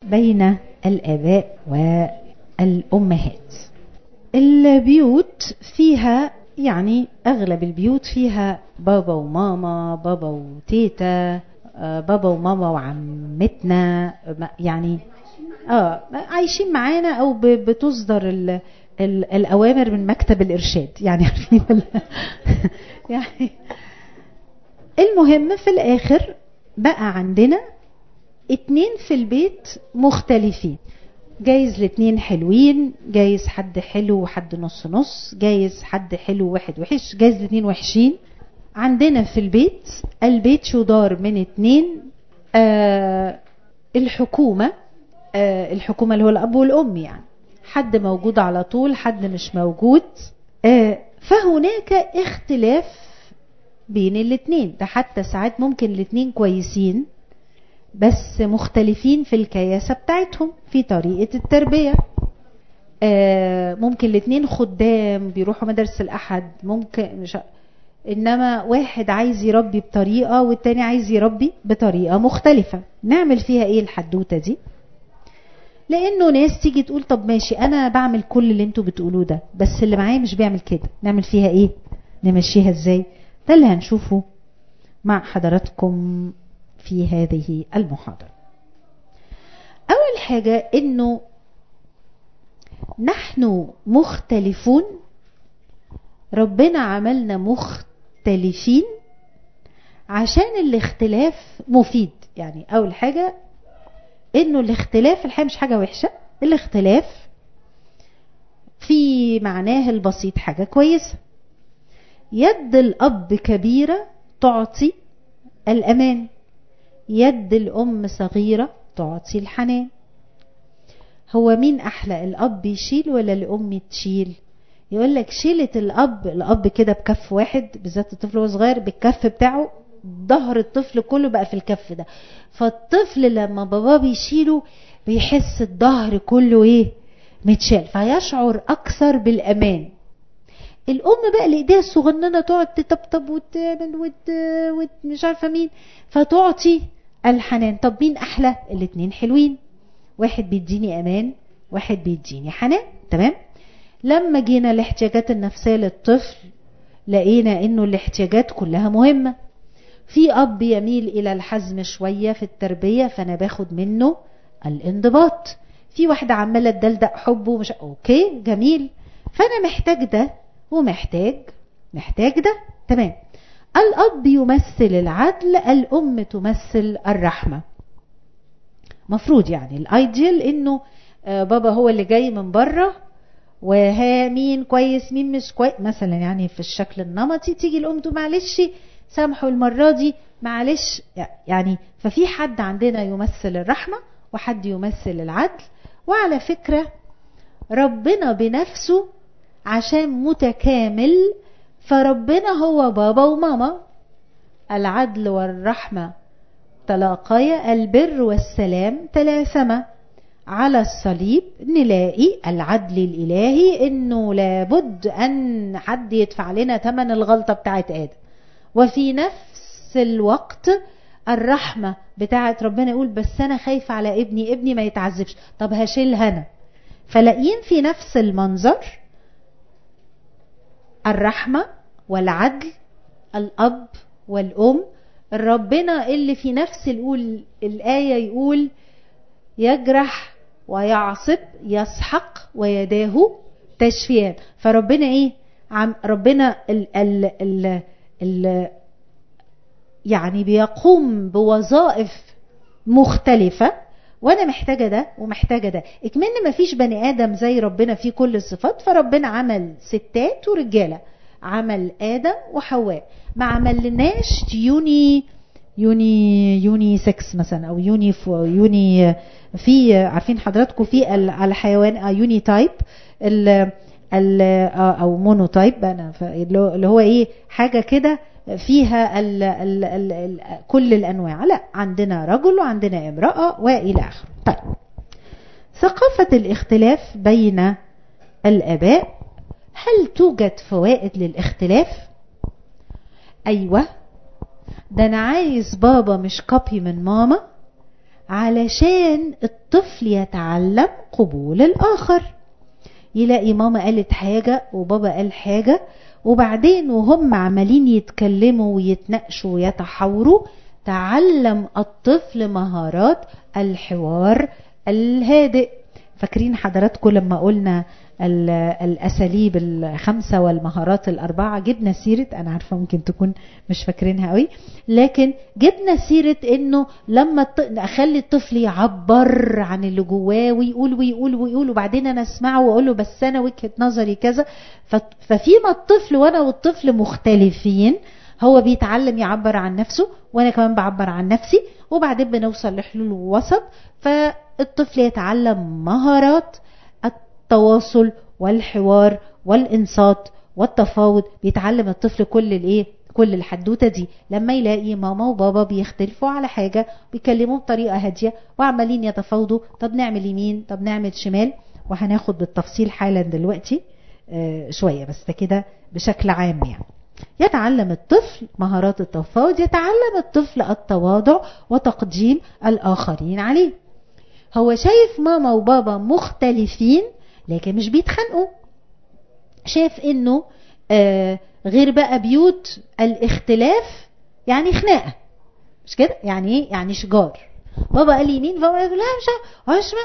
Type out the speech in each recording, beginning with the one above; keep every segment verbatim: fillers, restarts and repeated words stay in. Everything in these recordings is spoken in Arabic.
بين الآباء والأمهات. البيوت فيها يعني أغلب البيوت فيها بابا وماما، بابا وتيتا، بابا وماما وعمتنا، يعني اه عايشين معانا او بتصدر ال ال الأوامر من مكتب الإرشاد، يعني عارفين يعني المهم في الآخر بقى عندنا اتنين في البيت مختلفين، جايز الاتنين حلوين، جايز حد حلو وحد نص نص، جايز حد حلو وواحد وحش، جايز الاتنين وحشين. عندنا في البيت البيت يدار من اتنين، آه الحكومة، آه الحكومة اللي هو الأب والأم، يعني حد موجود على طول، حد مش موجود. آه فهناك اختلاف بين الاتنين، ده حتى ساعات ممكن الاتنين كويسين بس مختلفين في الكياسة بتاعتهم، في طريقة التربية. آه ممكن الاتنين خدام بيروحوا مدرسة الأحد، ممكن مش، إنما واحد عايز يربي بطريقة والتاني عايز يربي بطريقة مختلفة. نعمل فيها ايه الحدوتة دي؟ لأنه ناس تيجي تقول طب ماشي أنا بعمل كل اللي انتوا بتقولوه ده، بس اللي معايا مش بيعمل كده، نعمل فيها ايه؟ نمشيها ازاي؟ ده اللي هنشوفه مع حضراتكم في هذه المحاضرة. أول حاجة إنه نحن مختلفون، ربنا عملنا مختلفين عشان الاختلاف مفيد. يعني أول حاجة إنه الاختلاف الحقيقة مش حاجة وحشة، الاختلاف في معناه البسيط حاجة كويسة. يد الأب كبيرة تعطي الأمان، يد الأم صغيرة تعطي الحنان. هو مين أحلى، الأب يشيل ولا الأم تشيل؟ يقول لك شيلة الأب، الأب كده بكف واحد، بالذات الطفل وهو صغير بالكف بتاعه ظهر الطفل كله بقى في الكف ده، فالطفل لما باباه بيشيله بيحس الظهر كله ايه متشال، فيشعر أكثر بالأمان. الأم بقى اللي ايديها الصغننة تقعد تطبطب وتعمل وت... وت... مش عارفة مين، فتعطي الحنان. طب مين أحلى؟ الاتنين حلوين، واحد بيديني أمان واحد بيديني حنان. تمام. لما جينا الاحتياجات النفسية للطفل لقينا انه الاحتياجات كلها مهمة. في أب يميل إلى الحزم شوية في التربية فأنا باخد منه الانضباط. في واحدة عمالة تدلدق حبه مش أوكي جميل، فأنا محتاج ده ومحتاج محتاج ده. تمام. الأب يمثل العدل، الأم تمثل الرحمة. مفروض يعني الايديال انه بابا هو اللي جاي من بره وها مين كويس مين مش كويس مثلا، يعني في الشكل النمطي تيجي الام تقول معلش سامحوا المرة دي معلش، يعني ففي حد عندنا يمثل الرحمة وحد يمثل العدل. وعلى فكرة ربنا بنفسه عشان متكامل، فربنا هو بابا وماما، العدل والرحمة تلاقيا، البر والسلام تلاثما. على الصليب نلاقي العدل الإلهي انه لابد ان حد يدفع لنا ثمن الغلطة بتاعت آدم، وفي نفس الوقت الرحمة بتاعت ربنا يقول بس انا خايفة على ابني، ابني ما يتعذبش، طب هشيلها انا. فلاقين في نفس المنظر الرحمة والعدل، الأب والأم. ربنا اللي في نفس الأول الآية يقول يجرح ويعصب يسحق ويداه تشفيان. فربنا ايه عم ربنا ال ال ال ال يعني بيقوم بوظائف مختلفة، وانا محتاجة ده ومحتاجة ده. اكمن ما فيش بني ادم زي ربنا فيه كل الصفات، فربنا عمل ستات ورجالة، عمل آدم وحواء، ما عملناش يوني يوني يوني سكس مثلا او يوني يوني في عارفين حضراتكم في الحيوان يوني تايب ال ال او مونو تايب، انا اللي هو ايه حاجه كده فيها ال ال ال ال كل الانواع. لا، عندنا رجل وعندنا امراه والى اخره. طيب، ثقافه الاختلاف بين الاباء، هل توجد فوائد للاختلاف؟ ايوه، ده انا عايز بابا مش كوبي من ماما، علشان الطفل يتعلم قبول الآخر. يلاقي ماما قالت حاجة وبابا قال حاجة، وبعدين وهم عمالين يتكلموا ويتناقشوا ويتحاوروا تعلم الطفل مهارات الحوار الهادئ. فاكرين حضراتكم لما قلنا الأساليب الخمسة والمهارات الأربعة، جبنا سيرة، أنا عارفة ممكن تكون مش فاكرينها قوي، لكن جبنا سيرة إنه لما أخلي الطفل يعبر عن اللي جواه ويقول ويقول ويقول وبعدين أنا أسمعه وأقول له بس أنا وجهة نظري كذا. ففيما الطفل وأنا والطفل مختلفين، هو بيتعلم يعبر عن نفسه وأنا كمان بعبر عن نفسي، وبعدين بنوصل لحلول وسط، فالطفل يتعلم مهارات التواصل والحوار والإنصات والتفاوض. بيتعلم الطفل كل الايه كل الحدوته دي لما يلاقي ماما وبابا بيختلفوا على حاجه بيكلموا بطريقه هاديه وعمالين يتفاوضوا، طب نعمل يمين طب نعمل شمال، وهناخد بالتفصيل حالا دلوقتي آه شويه، بس كده بشكل عام. يعني يتعلم الطفل مهارات التفاوض، يتعلم الطفل التواضع وتقديم الآخرين عليه. هو شايف ماما وبابا مختلفين لكن مش بيتخانقوا، شايف انه آه غير بقى بيوت الاختلاف يعني خناقة، مش كده؟ يعني ايه؟ يعني شجار. بابا قال يمين فبابا قال لا مش مش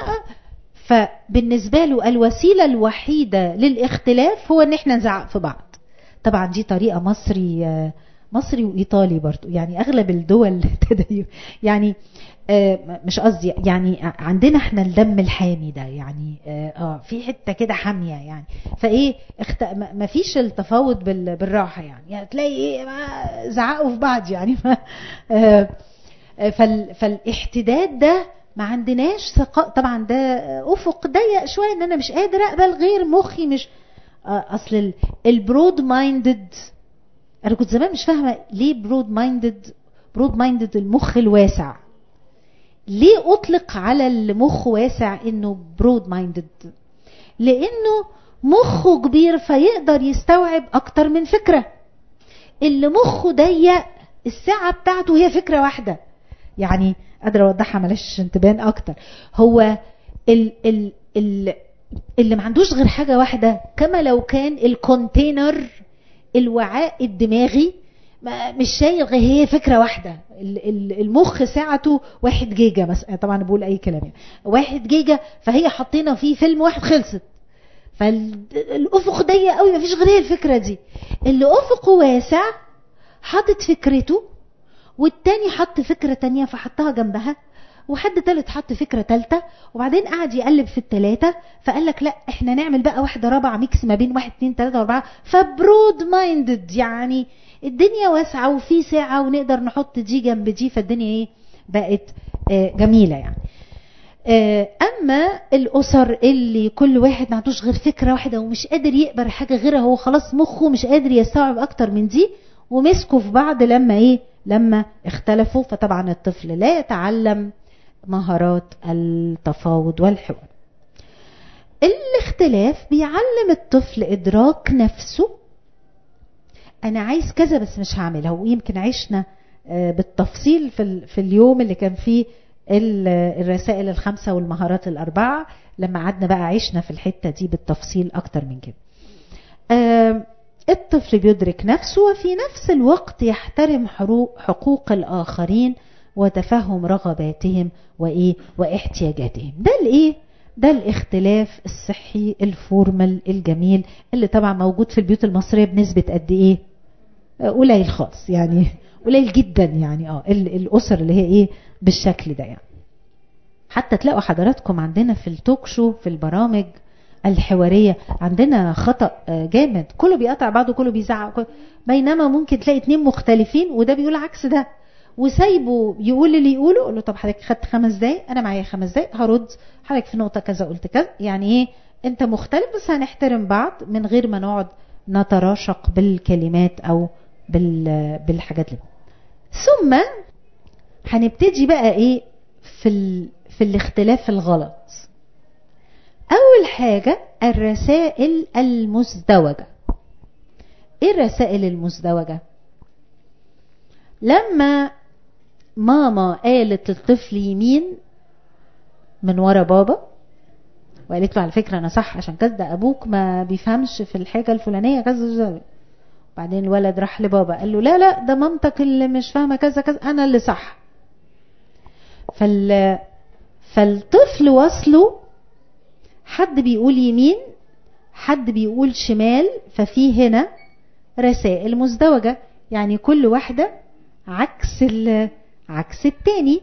فبالنسبة له الوسيلة الوحيدة للاختلاف هو ان احنا نزعق في بعض. طبعا دي طريقة مصري آه مصري وإيطالي برضو، يعني أغلب الدول تدين يعني آه مش قصدي يعني عندنا احنا الدم الحامي ده، يعني اه في حتة كده حامية يعني، فايه اخت... ما فيش التفاوض بال... بالراحة يعني, يعني تلاقي ايه زعقوا في بعض يعني آه فال... فالاحتداد ده ما عندناش ثقة. طبعا ده افق ضيق شوية ان انا مش قادر اقبل غير مخي مش آه اصل البرود مايندد. انا كنت زمان مش فاهمة ليه برود مايندد، برود مايندد المخ الواسع، ليه اطلق على المخ واسع انه برود مايندد؟ لانه مخه كبير فيقدر يستوعب اكتر من فكرة. اللي مخه ضيق الساعة بتاعته هي فكرة واحدة. يعني قادرة اوضحها ملاش تبان اكتر. هو ال ال ال اللي ما عندوش غير حاجة واحدة، كما لو كان الكونتينر الوعاء الدماغي مش شايل غير هي فكرة واحدة. المخ ساعته واحد جيجا مثلا، طبعا بقول اي كلام يعني واحد جيجا، فهي حطينا فيه فيلم واحد خلصت. فالافق ضيق قوي مفيش غير هي الفكرة دي. اللي افقه واسع حاطط فكرته، والتاني حط فكرة تانية فحطها جنبها، وحد تالت حط فكرة تالتة، وبعدين قعد يقلب في التلاتة فقال لك لا احنا نعمل بقى واحدة رابعة ميكس ما بين واحد اتنين تلاتة واربعة. فبرود مايندد يعني الدنيا واسعة وفي ساعة ونقدر نحط دي جنب دي، فالدنيا ايه بقت آه جميلة يعني. آه اما الاسر اللي كل واحد ما عندوش غير فكرة واحدة ومش قادر يقبل حاجة غيرها، هو خلاص مخه مش قادر يستوعب اكتر من دي، ومسكوا في بعض لما ايه لما اختلفوا. فطبعا الطفل لا يتعلم مهارات التفاوض والحوار. الاختلاف بيعلم الطفل ادراك نفسه، انا عايز كذا بس مش هعملها. ويمكن عشنا بالتفصيل في في اليوم اللي كان فيه الرسائل الخمسة والمهارات الاربعة، لما قعدنا بقى عشنا في الحتة دي بالتفصيل اكتر من كده. الطفل بيدرك نفسه وفي نفس الوقت يحترم حقوق الآخرين وتفهم رغباتهم وإيه واحتياجاتهم. ده الإيه؟ ده الاختلاف الصحي الفورمال الجميل اللي طبعا موجود في البيوت المصرية بنسبة قد إيه؟ قليل خالص يعني، قليل جدا يعني. اه الأسر اللي هي إيه بالشكل ده يعني. حتى تلاقوا حضراتكم عندنا في التوك شو في البرامج الحوارية عندنا خطأ جامد، كله بيقطع بعضه كله بيزعق كله. بينما ممكن تلاقي اتنين مختلفين وده بيقول عكس ده وسايبه يقول اللي يقوله. قول له طب حضرتك خدت خمس دقايق، انا معايا خمس دقايق هرد حضرتك في نقطة كذا قلت كذا. يعني ايه انت مختلف بس هنحترم بعض من غير ما نقعد نتراشق بالكلمات او بال بالحاجات اللي. ثم هنبتدي بقى ايه في ال... في الاختلاف الغلط. اول حاجة الرسائل المزدوجة. ايه الرسائل المزدوجة؟ لما ماما قالت للطفل يمين من ورا بابا وقالت له على فكرة انا صح عشان كذا، ده ابوك ما بيفهمش في الحاجة الفلانية كذا. بعدين الولد راح لبابا قال له لا لا ده مامتك اللي مش فاهمة كذا كذا، انا اللي صح. فال فالطفل وصله حد بيقول يمين حد بيقول شمال، ففي هنا رسائل مزدوجة، يعني كل واحدة عكس عكس التاني.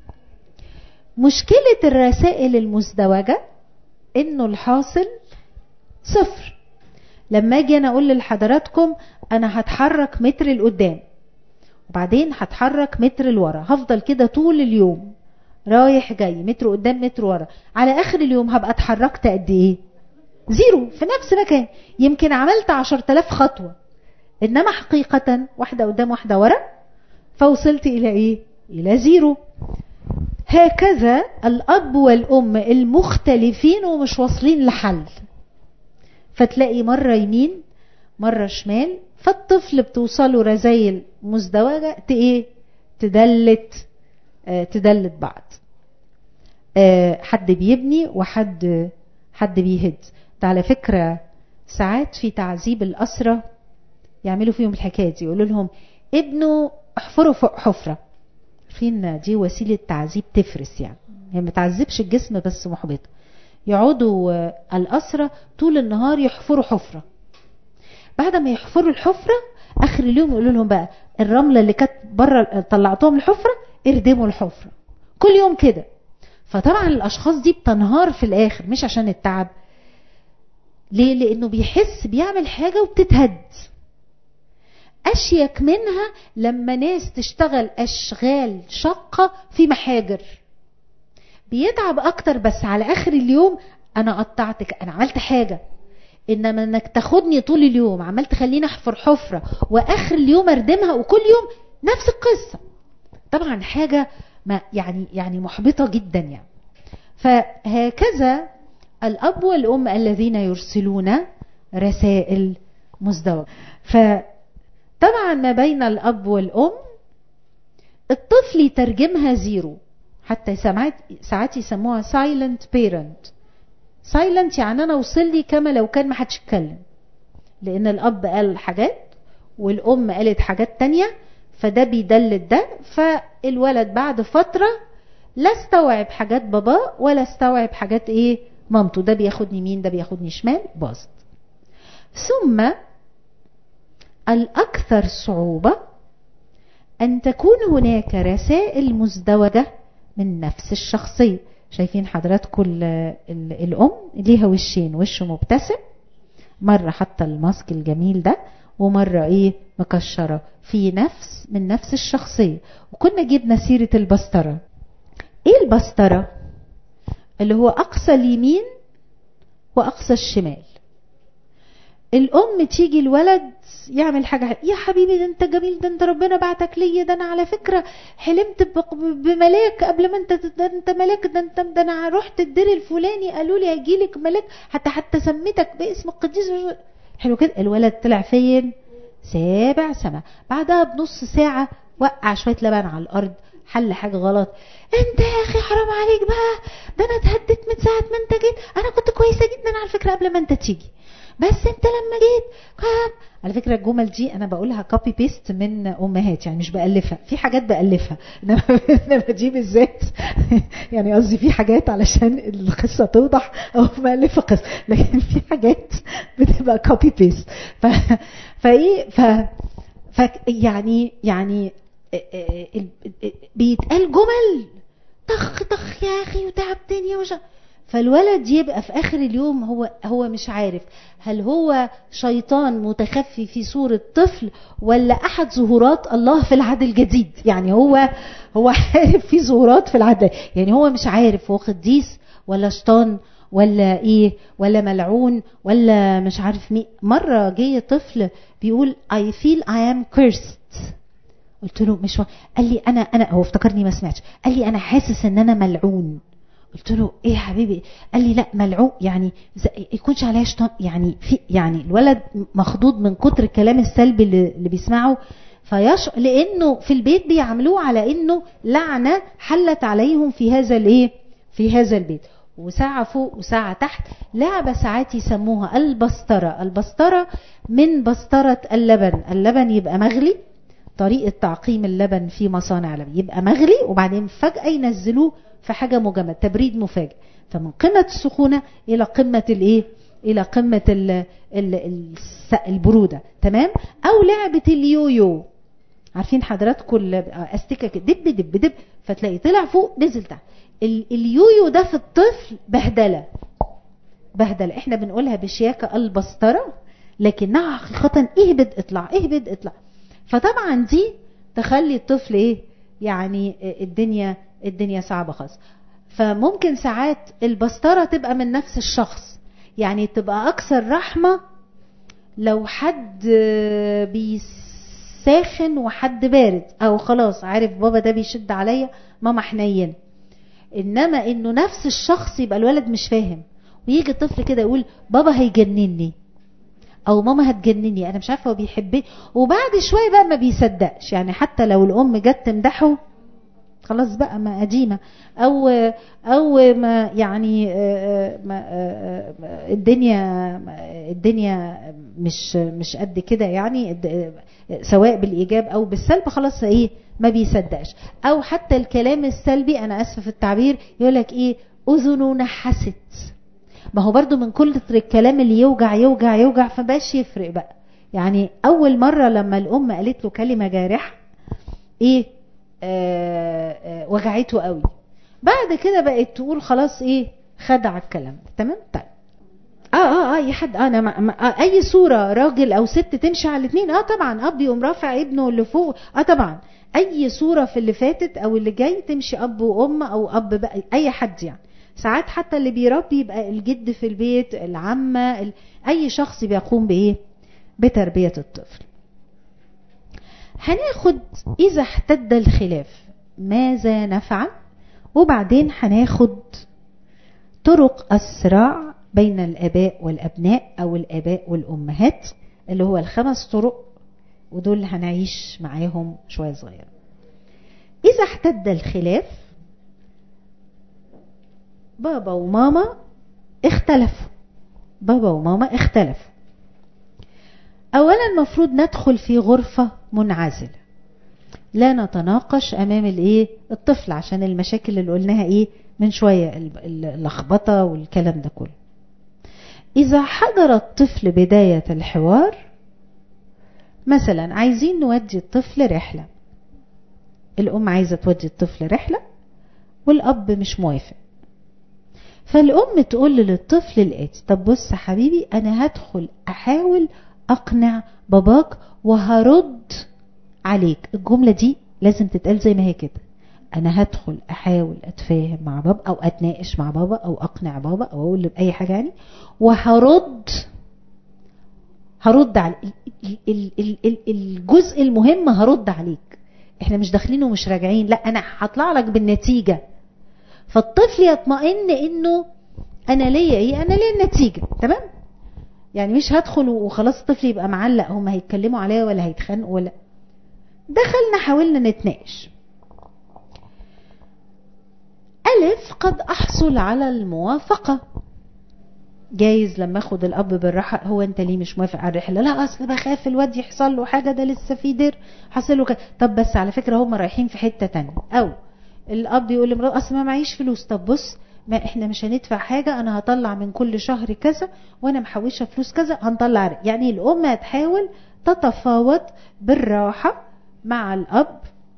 مشكلة الرسائل المزدوجة انه الحاصل صفر. لما اجي انا اقول لحضراتكم انا هتحرك متر لقدام وبعدين هتحرك متر لورا، هفضل كده طول اليوم رايح جاي متر قدام متر ورا، على اخر اليوم هبقى اتحركت قد ايه؟ زيرو في نفس مكان. يمكن عملت عشر تلاف خطوة انما حقيقة واحدة قدام واحدة ورا، فوصلت الى ايه؟ الى زيرو. هكذا الاب والام المختلفين ومش واصلين لحل، فتلاقي مرة يمين مرة شمال، فالطفل بتوصله رسائل مزدوجة ايه؟ تدلت آه تدلت بعض. آه حد بيبني وحد حد بيهد. ده على فكرة ساعات في تعذيب الأسرة يعملوا فيهم الحكاية دي، يقولوا لهم ابنوا احفروا فوق حفرة. عارفين دي وسيلة تعذيب تفرس، يعني هي ما تعذبش الجسم بس محبطة. يقعدوا الأسرة طول النهار يحفروا حفرة، بعد ما يحفروا الحفرة آخر اليوم يقولوا لهم بقى الرملة اللي كانت بره طلعتوهم الحفرة اردموا الحفرة. كل يوم كده. فطبعا الأشخاص دي بتنهار في الآخر، مش عشان التعب. ليه؟ لأنه بيحس بيعمل حاجة وبتتهد. أشيك منها لما ناس تشتغل أشغال شاقة في محاجر، بيتعب أكتر بس على آخر اليوم أنا قطعتك، أنا عملت حاجة. إنما أنك تاخدني طول اليوم عمال تخليني أحفر حفرة وآخر اليوم أردمها وكل يوم نفس القصة، طبعا حاجة ما يعني يعني محبطة جدا يعني. فهكذا الأب والأم الذين يرسلون رسائل مزدوجة. فطبعا ما بين الأب والأم الطفل يترجمها زيرو، حتى ساعات ساعات يسموها silent parent. silent يعني أنا وصل لي كما لو كان ما حدش اتكلم، لأن الأب قال حاجات والأم قالت حاجات تانية، فده بيدلل ده. فالولد بعد فترة لا استوعب حاجات بابا ولا استوعب حاجات ايه مامته، ده بياخدني يمين ده بياخدني شمال، باظت. ثم الأكثر صعوبة أن تكون هناك رسائل مزدوجة من نفس الشخصية. شايفين حضراتكم الأم ليها وشين، وش مبتسم مرة حتى الماسك الجميل ده، ومرة ايه مكشرة، في نفس من نفس الشخصية. وكنا جبنا سيرة البسترة. ايه البسترة؟ اللي هو اقصى اليمين واقصى الشمال. الام تيجي الولد يعمل حاجة، يا حبيبي ده انت جميل، ده انت ربنا بعتك ليا، ده انا على فكرة حلمت بملاك قبل ما انت، ده انت ملاك، ده انت، ده انا رحت الدير الفلاني قالوا لي هيجيلك ملاك، حتى حتى سميتك باسم القديس. حلو كده. الولد طلع فين؟ سابع سما. بعدها بنص ساعة وقع شوية لبن على الارض، حل حاجة غلط. انت يا اخي حرام عليك بقى، ده انا اتهدت من ساعة ما انت جيت، انا كنت كويسة جدا على فكرة قبل ما انت تيجي، بس انت لما جيت كان. على فكرة الجمل دي انا بقولها كوبي بيست من امهات، يعني مش بألفها، في حاجات بألفها انما دي بالذات يعني قصدي في حاجات علشان القصة توضح او بألفها قصة، لكن في حاجات بتبقى كوبي بيست. ف فايه ف ف يعني يعني بيتقال جمل طخ طخ يا اخي وتعبتني وش. فالولد يبقى في اخر اليوم هو هو مش عارف هل هو شيطان متخفي في صورة طفل ولا احد ظهورات الله في العهد الجديد. يعني هو هو عارف في ظهورات في العهد، يعني هو مش عارف هو قديس ولا شيطان ولا ايه ولا ملعون ولا مش عارف مين. مرة جه طفل بيقول I feel I am cursed. قلت له مش و... قال لي انا انا هو افتكرني ما سمعتش، قال لي انا حاسس ان انا ملعون. قلت له ايه يا حبيبي؟ قال لي لا ملعون يعني يكونش عليها شيطان، يعني في يعني الولد مخضوض من كتر الكلام السلبي اللي, اللي بيسمعه، فيش لانه في البيت بيعملوه على انه لعنه حلت عليهم في هذا الايه في هذا البيت، وساعة فوق وساعة تحت. لعبة ساعات يسموها البسطرة. البسطرة من بسطرة اللبن. اللبن يبقى مغلي، طريقة تعقيم اللبن في مصانع لبن يبقى مغلي وبعدين فجأة ينزلوه في حاجة مجمد، تبريد مفاجئ، فمن قمة السخونة إلى قمة الإيه؟ إلى قمة ال ال ال البرودة. تمام. أو لعبة اليويو، عارفين حضراتكم أستيكة دب دب دب، فتلاقي طلع فوق نزل تحت. اليويو ده في الطفل بهدلة بهدلة، احنا بنقولها بشياكة البسطرة، لكنها حقيقة اهبد اطلع اهبد اطلع. فطبعا دي تخلي الطفل ايه يعني الدنيا الدنيا صعبة خالص. فممكن ساعات البسطرة تبقى من نفس الشخص، يعني تبقى اكثر رحمة لو حد بيساخن وحد بارد، او خلاص عارف بابا ده بيشد عليا ماما حنين. انما انه نفس الشخص يبقى الولد مش فاهم، ويجي الطفل كده يقول بابا هيجنني او ماما هتجنني، انا مش عارفه هو بيحبني، وبعد شويه بقى ما بيصدقش. يعني حتى لو الام جت تمدحه خلاص بقى ما قديمه، او او ما يعني ما الدنيا الدنيا مش مش قد كده، يعني سواء بالايجاب او بالسلب، خلاص ايه ما بيصدقش. او حتى الكلام السلبي، انا اسفه في التعبير، يقولك ايه اذنه نحست. ما هو برضو من كل الكلام اللي يوجع يوجع يوجع فباش يفرق بقى. يعني اول مرة لما الام قالت له كلمة جارحة ايه آه آه وجعته قوي، بعد كده بقت تقول خلاص ايه خدع الكلام. تمام. طيب اه اه اي حد انا ما ما آه اي صورة راجل او ست تمشي على الاثنين، اه طبعا اب يقوم رافع ابنه اللي فوق، اه طبعا اي صورة في اللي فاتت او اللي جاي تمشي اب وام او اب بقى اي حد. يعني ساعات حتى اللي بيربي يبقى الجد في البيت، العمة، ال... اي شخص بيقوم بايه بتربية الطفل. هناخد اذا احتد الخلاف ماذا نفعل، وبعدين هناخد طرق الصراع بين الاباء والابناء او الاباء والامهات، اللي هو الخمس طرق، ودول اللي هنعيش معاهم شوية صغيرة. اذا احتد الخلاف، بابا وماما اختلفوا بابا وماما اختلفوا اولا المفروض ندخل في غرفة منعزلة، لا نتناقش امام الايه الطفل، عشان المشاكل اللي قلناها ايه من شوية، اللخبطة والكلام ده كله. اذا حضر الطفل بداية الحوار، مثلا عايزين نودي الطفل رحلة، الام عايزة تودي الطفل رحلة والاب مش موافق، فالأم تقول للطفل الآتي: طب بص حبيبي، أنا هدخل أحاول أقنع باباك وهرد عليك. الجملة دي لازم تتقال زي ما هي كده، أنا هدخل أحاول أتفاهم مع بابا أو أتناقش مع بابا أو أقنع بابا أو أقول له بأي حاجة يعني، وهرد هرد على الجزء المهم، هرد عليك. احنا مش داخلين ومش راجعين، لا أنا هطلع لك بالنتيجة. فالطفل يطمئن انه انا ليا ايه انا ليا النتيجة. تمام. يعني مش هدخل وخلاص الطفل يبقى معلق، هم هيتكلموا عليا ولا هيتخانقوا ولا. دخلنا حاولنا نتناقش. الف قد احصل على الموافقة، جايز لما اخد الاب بالراحة، هو انت ليه مش موافق على الرحلة؟ لا اصل بخاف الواد يحصل له حاجة، ده لسه في دير حصل له كده. طب بس على فكرة هم رايحين في حتة تانية. او الاب يقول لمراته اصل ما معيش فلوس، طب بص ما احنا مش هندفع حاجة، انا هطلع من كل شهر كذا وانا محوشة فلوس كذا هنطلع. يعني الام هتحاول تتفاوض بالراحة مع الاب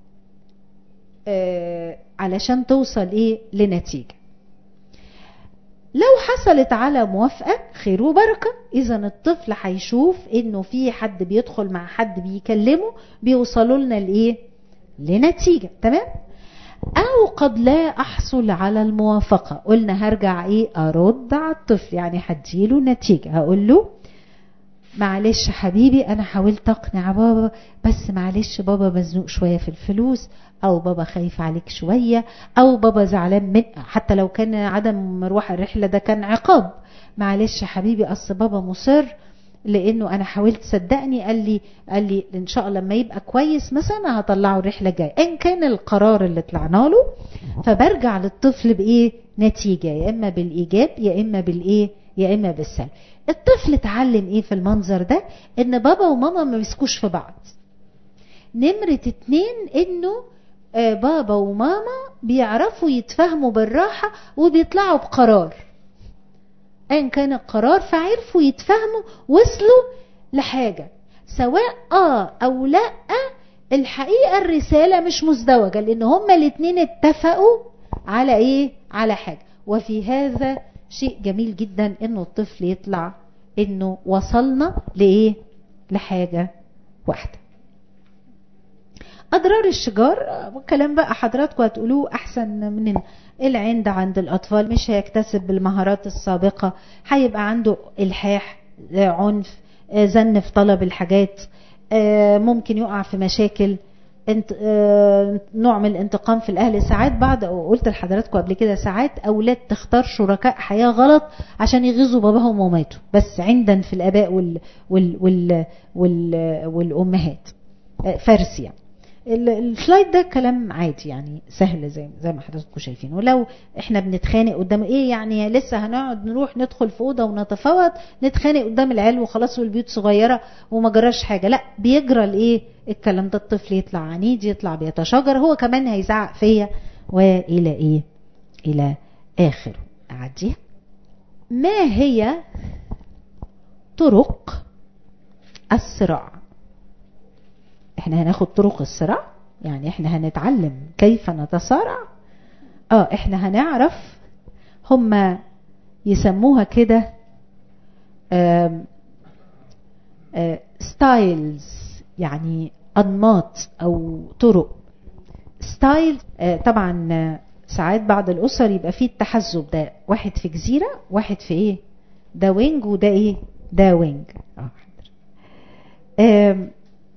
آه علشان توصل ايه لنتيجة. لو حصلت على موافقة خير وبركة، اذا الطفل هيشوف انه في حد بيدخل مع حد بيكلمه بيوصلوا لنا لايه لنتيجة. تمام. او قد لا احصل على الموافقة، قلنا هرجع ايه ارد على الطفل، يعني هديله نتيجة، هقول له معلش حبيبي انا حاولت اقنع بابا، بس معلش بابا مزنوق شوية في الفلوس، او بابا خايف عليك شوية، او بابا زعلان من، حتى لو كان عدم مروح الرحلة ده كان عقاب، معلش حبيبي اصل بابا مصر لانه انا حاولت صدقني، قال لي قال لي ان شاء الله لما يبقى كويس مثلا هطلعه الرحله الجايه، ان كان القرار اللي طلعنا له. فبرجع للطفل بايه؟ نتيجه، يا اما بالايجاب يا اما بالايه يا اما بالسلب. الطفل اتعلم ايه في المنظر ده؟ ان بابا وماما ما مسكوش في بعض. نمره اتنين انه آه بابا وماما بيعرفوا يتفاهموا بالراحه وبيطلعوا بقرار، ايا كان القرار، فعرفوا يتفاهموا وصلوا لحاجه سواء اه او لا. الحقيقه الرساله مش مزدوجه، لان هما الاثنين اتفقوا على ايه؟ على حاجه. وفي هذا شيء جميل جدا انه الطفل يطلع انه وصلنا لايه؟ لحاجه واحده. اضرار الشجار والكلام بقى حضراتكم هتقولوه احسن مننا. العند عند الاطفال مش هيكتسب بالمهارات السابقه، هيبقى عنده الحاح، عنف، زن في طلب الحاجات، ممكن يقع في مشاكل، نوع من الانتقام في الاهل. ساعات بعض، قلت لحضراتكم قبل كده، ساعات اولاد تختار شركاء حياه غلط عشان يغيظوا باباهم ومامته، بس عندنا في الاباء وال وال وال وال والامهات فرس يعني. السلايد ده كلام عادي يعني سهل زي زي ما حضراتكم شايفين. ولو احنا بنتخانق قدام ايه يعني، لسه هنقعد نروح ندخل في اوضه ونتفاوض نتخانق قدام العيال وخلاص والبيوت صغيره وما جراش حاجه؟ لا، بيجرى الايه الكلام ده. الطفل يطلع عنيد، يطلع بيتشاجر، هو كمان هيزعق فيا والى ايه الى اخره. اعديها. ما هي طرق الصراع؟ احنا هناخد طرق الصراع، يعني احنا هنتعلم كيف نتصارع. اه احنا هنعرف، هما يسموها كده ستايلز، يعني انماط او طرق. ستايل آه طبعا آه ساعات بعض الاسر يبقى فيه التحزب ده، واحد في جزيرة واحد في ايه، ده وينج وده ايه، ده وينج. اه آم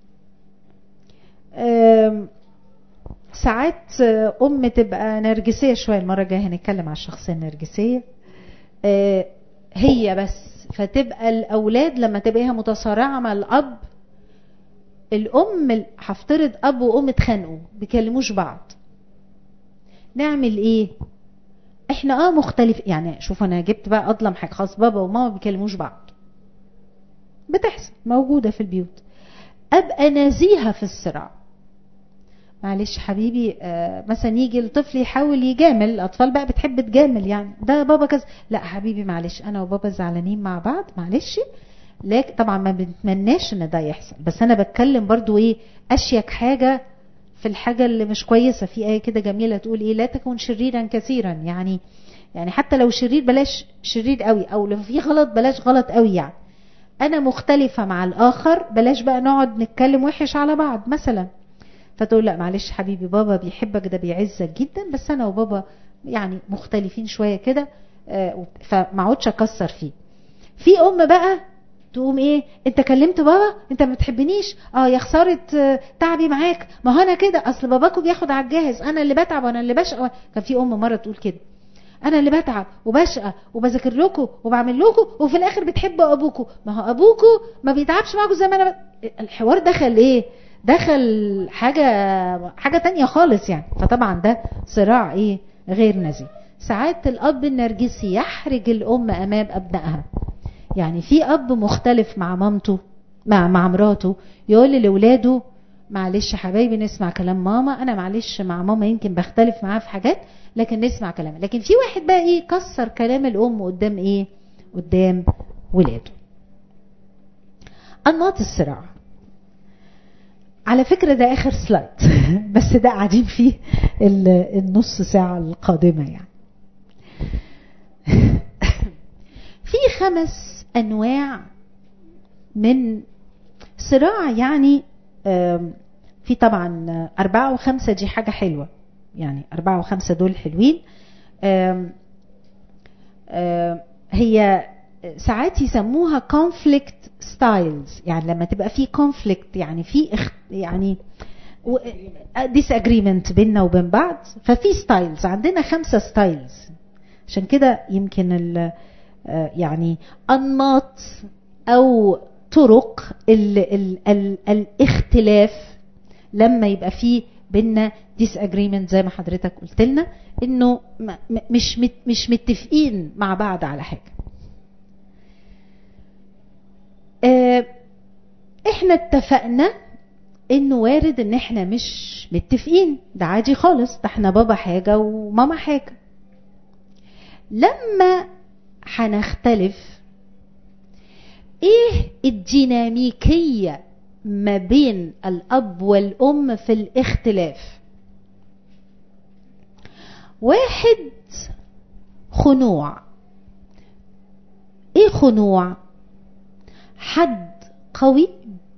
آم ساعات ام تبقى نرجسيه شويه، المره الجايه هنتكلم على الشخصيه النرجسيه آه هي بس، فتبقى الاولاد لما تبقى هي متصارعه مع الاب، الام هفترض اب وام اتخانقوا بيكلموش بعض، نعمل ايه؟ احنا اه مختلف يعني. شوف انا جبت بقى اظلم حاجه، خلاص بابا وماما بيكلموش بعض، بتحصل موجوده في البيوت. ابقى نزيهه في الصراع، معلش حبيبي آه مثلا يجي الطفل يحاول يجامل، الاطفال بقى بتحب تجامل يعني، ده بابا كذا، لا حبيبي معلش انا وبابا زعلانين مع بعض معلش. لكن طبعا ما بنتمناش ان ده يحصل، بس انا بتكلم برضو ايه اشيك حاجه في الحاجه اللي مش كويسه. في ايه كده جميله تقول ايه، لا تكن شريرا كثيرا، يعني يعني حتى لو شرير بلاش شرير قوي، او لو في غلط بلاش غلط قوي. يعني انا مختلفه مع الاخر، بلاش بقى نقعد نتكلم وحش على بعض مثلا. فتقول لا معلش حبيبي بابا بيحبك، ده بيعزك جدا، بس انا وبابا يعني مختلفين شويه كده آه فما اقعدش اكسر فيه. في ام بقى تقوم ايه، انت كلمت بابا، انت ما بتحبنيش، اه يا خساره آه تعبي معاك، ما هو انا كده، اصل باباكوا بياخد على الجاهز، انا اللي بتعب وانا اللي بشقى. كان في ام مره تقول كده، انا اللي بتعب وبشقى وبذاكر لكم وبعمل لكم وفي الاخر بتحبوا ابوكوا، ما هو ابوكوا ما بيتعبش معاكم زي ما انا ب... الحوار دخل ايه، دخل حاجة حاجة تانية خالص يعني. فطبعا ده صراع ايه غير نزيه. ساعات الاب النرجسي يحرج الام امام ابنائها، يعني في اب مختلف مع مامته مع مع مراته، يقول لاولاده معلش حبايبي نسمع كلام ماما، انا معلش مع ماما يمكن بختلف معاها في حاجات لكن نسمع كلامها. لكن في واحد بقى ايه كسر كلام الام قدام ايه قدام ولاده. انماط الصراع على فكرة ده آخر سلايد بس ده قاعدين فيه النص ساعة القادمة يعني. في خمس أنواع من صراع، يعني في طبعا أربعة وخمسة دي حاجة حلوة، يعني أربعة وخمسة دول حلوين. هي ساعات يسموها conflict styles، يعني لما تبقى في conflict يعني في اخت يعني disagreement بيننا وبين بعض، ففي styles. عندنا خمسة styles، عشان كده يمكن ال يعني أنماط أو طرق ال ال ال الاختلاف لما يبقى فيه بينا disagreement زي ما حضرتك قلت لنا انه مش مش متفقين مع بعض على حاجة. اه احنا اتفقنا انه وارد ان احنا مش متفقين، ده عادي خالص، ده احنا بابا حاجة وماما حاجة. لما هنختلف ايه الديناميكية ما بين الاب والام في الاختلاف؟ واحد، خنوع. ايه خنوع؟ حد قوي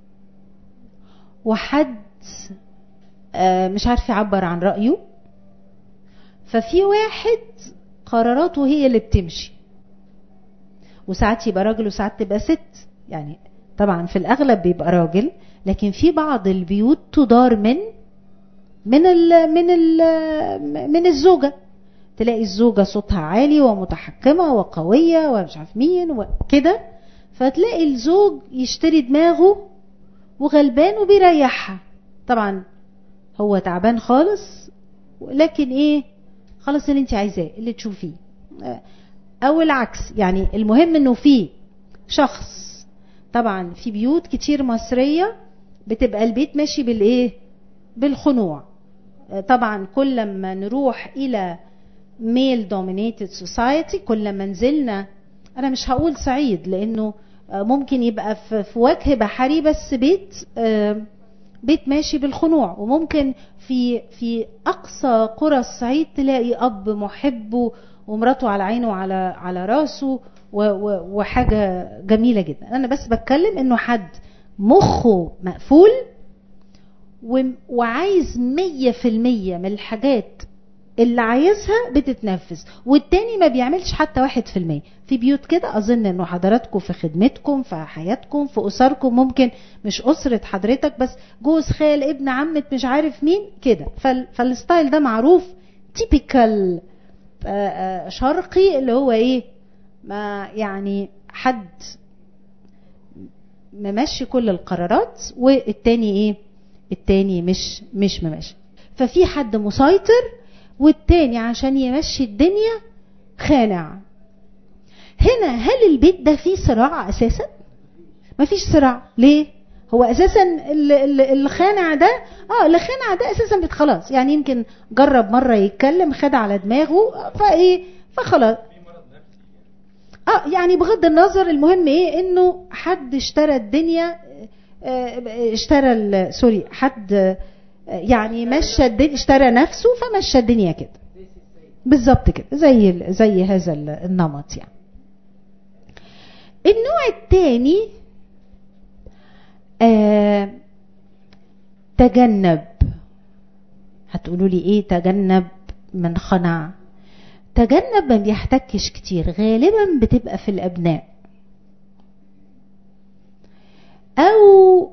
وحد آه مش عارف يعبر عن رأيه، ففي واحد قراراته هي اللي بتمشي، وساعات يبقى راجل وساعات تبقى ست، يعني طبعا في الأغلب بيبقى راجل، لكن في بعض البيوت تدار من من ال من ال من الزوجة، تلاقي الزوجة صوتها عالي ومتحكمة وقوية ومش عارف مين وكده، فتلاقي الزوج يشتري دماغه وغلبان وبيريحها، طبعا هو تعبان خالص، لكن ايه خلاص اللي انت عايزاه اللي تشوفيه، او العكس. يعني المهم انه في شخص، طبعا في بيوت كتير مصرية بتبقى البيت ماشي بالايه بالخنوع. طبعا كل ما نروح الى male dominated society، كل ما نزلنا، انا مش هقول صعيد لانه ممكن يبقى في وجه بحري بس بيت بيت ماشي بالخنوع، وممكن في في اقصى قرى الصعيد تلاقي اب محب ومراته على عينه وعلى على راسه وحاجه جميله جدا. انا بس بتكلم انه حد مخه مقفول وعايز مية في المية من الحاجات اللي عايزها بتتنفذ، والتاني ما بيعملش حتى واحد في المية. في بيوت كده اظن انه حضراتكم في خدمتكم في حياتكم في اسركم، ممكن مش اسرة حضرتك بس جوز خال ابن عمة مش عارف مين كده، فالستايل ده معروف تيبيكال شرقي، اللي هو ايه ما يعني حد ممشي كل القرارات والتاني ايه التاني مش مش ممشي. ففي حد مسيطر والتاني عشان يمشي الدنيا خانع. هنا هل البيت ده فيه صراع اساسا؟ مفيش صراع. ليه؟ هو اساسا الخانع ده اه الخانع ده اساسا بيت خلاص، يعني يمكن جرب مرة يتكلم خد على دماغه فايه فخلاص. اه يعني بغض النظر، المهم ايه انه حد اشترى الدنيا، اه اشترى سوري حد يعني مشى الدنيا، اشترى نفسه فمشى الدنيا كده بالظبط كده، زي زي هذا النمط. يعني النوع الثاني آه تجنب. هتقولوا لي ايه تجنب من خنع؟ تجنب ما بيحتكش كتير، غالبا بتبقى في الابناء، او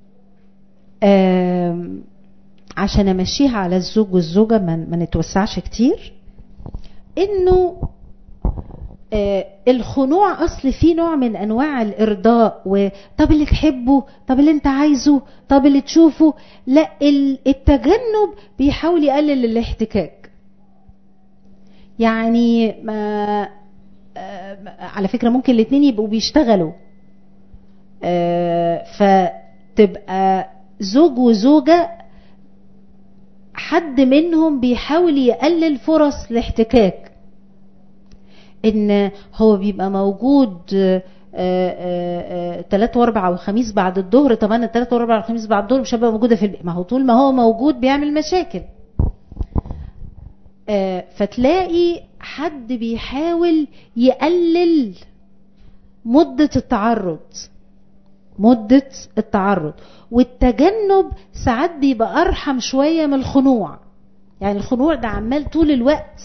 آه عشان امشيها على الزوج والزوجة ما نتوسعش كتير، انه آه الخنوع اصل فيه نوع من انواع الارضاء، وطب اللي تحبه، طب اللي انت عايزه، طب اللي تشوفه. لا، التجنب بيحاول يقلل الاحتكاك. يعني ما آه على فكرة ممكن الاتنين يبقوا بيشتغلوا، آه فتبقى زوج وزوجة حد منهم بيحاول يقلل فرص الاحتكاك، ان هو بيبقى موجود ثلاث واربع وخميس بعد الظهر. طب انا ثلاث واربع وخميس بعد الظهر مش هبقى موجودة في البيت، ما هو طول ما هو موجود بيعمل مشاكل. فتلاقي حد بيحاول يقلل مدة التعرض مدة التعرض والتجنب ساعات بيبقى أرحم شوية من الخنوع. يعني الخنوع ده عمال طول الوقت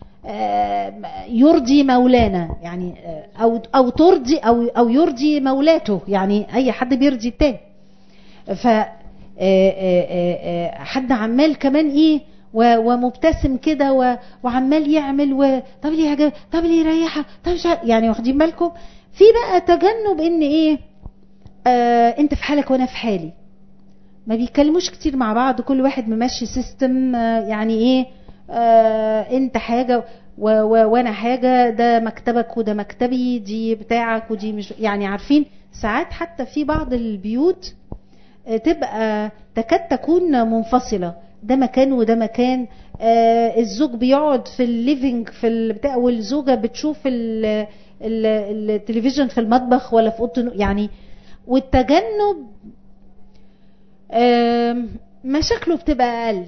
يرضي مولانا، يعني أو أو ترضي أو أو يرضي مولاته، يعني أي حد بيرضي التاني. ف حد عمال كمان إيه ومبتسم كده وعمال يعمل و طب ليه حاجة، طب ليه يريحها، طب يعني واخدين بالكم. في بقى تجنب إن إيه آه انت في حالك وانا في حالي، ما بيتكلموش كتير مع بعض، كل واحد ممشي سيستم. آه يعني ايه، آه انت حاجة و و وانا حاجة، ده مكتبك وده مكتبي، دي بتاعك ودي مش، يعني عارفين ساعات حتى في بعض البيوت آه تبقى تكاد تكون منفصلة، ده مكان وده مكان. آه الزوج بيقعد في الليفينج في البتاع، والزوجة بتشوف التلفزيون في المطبخ ولا في اوضه يعني. والتجنب مشاكله بتبقى اقل،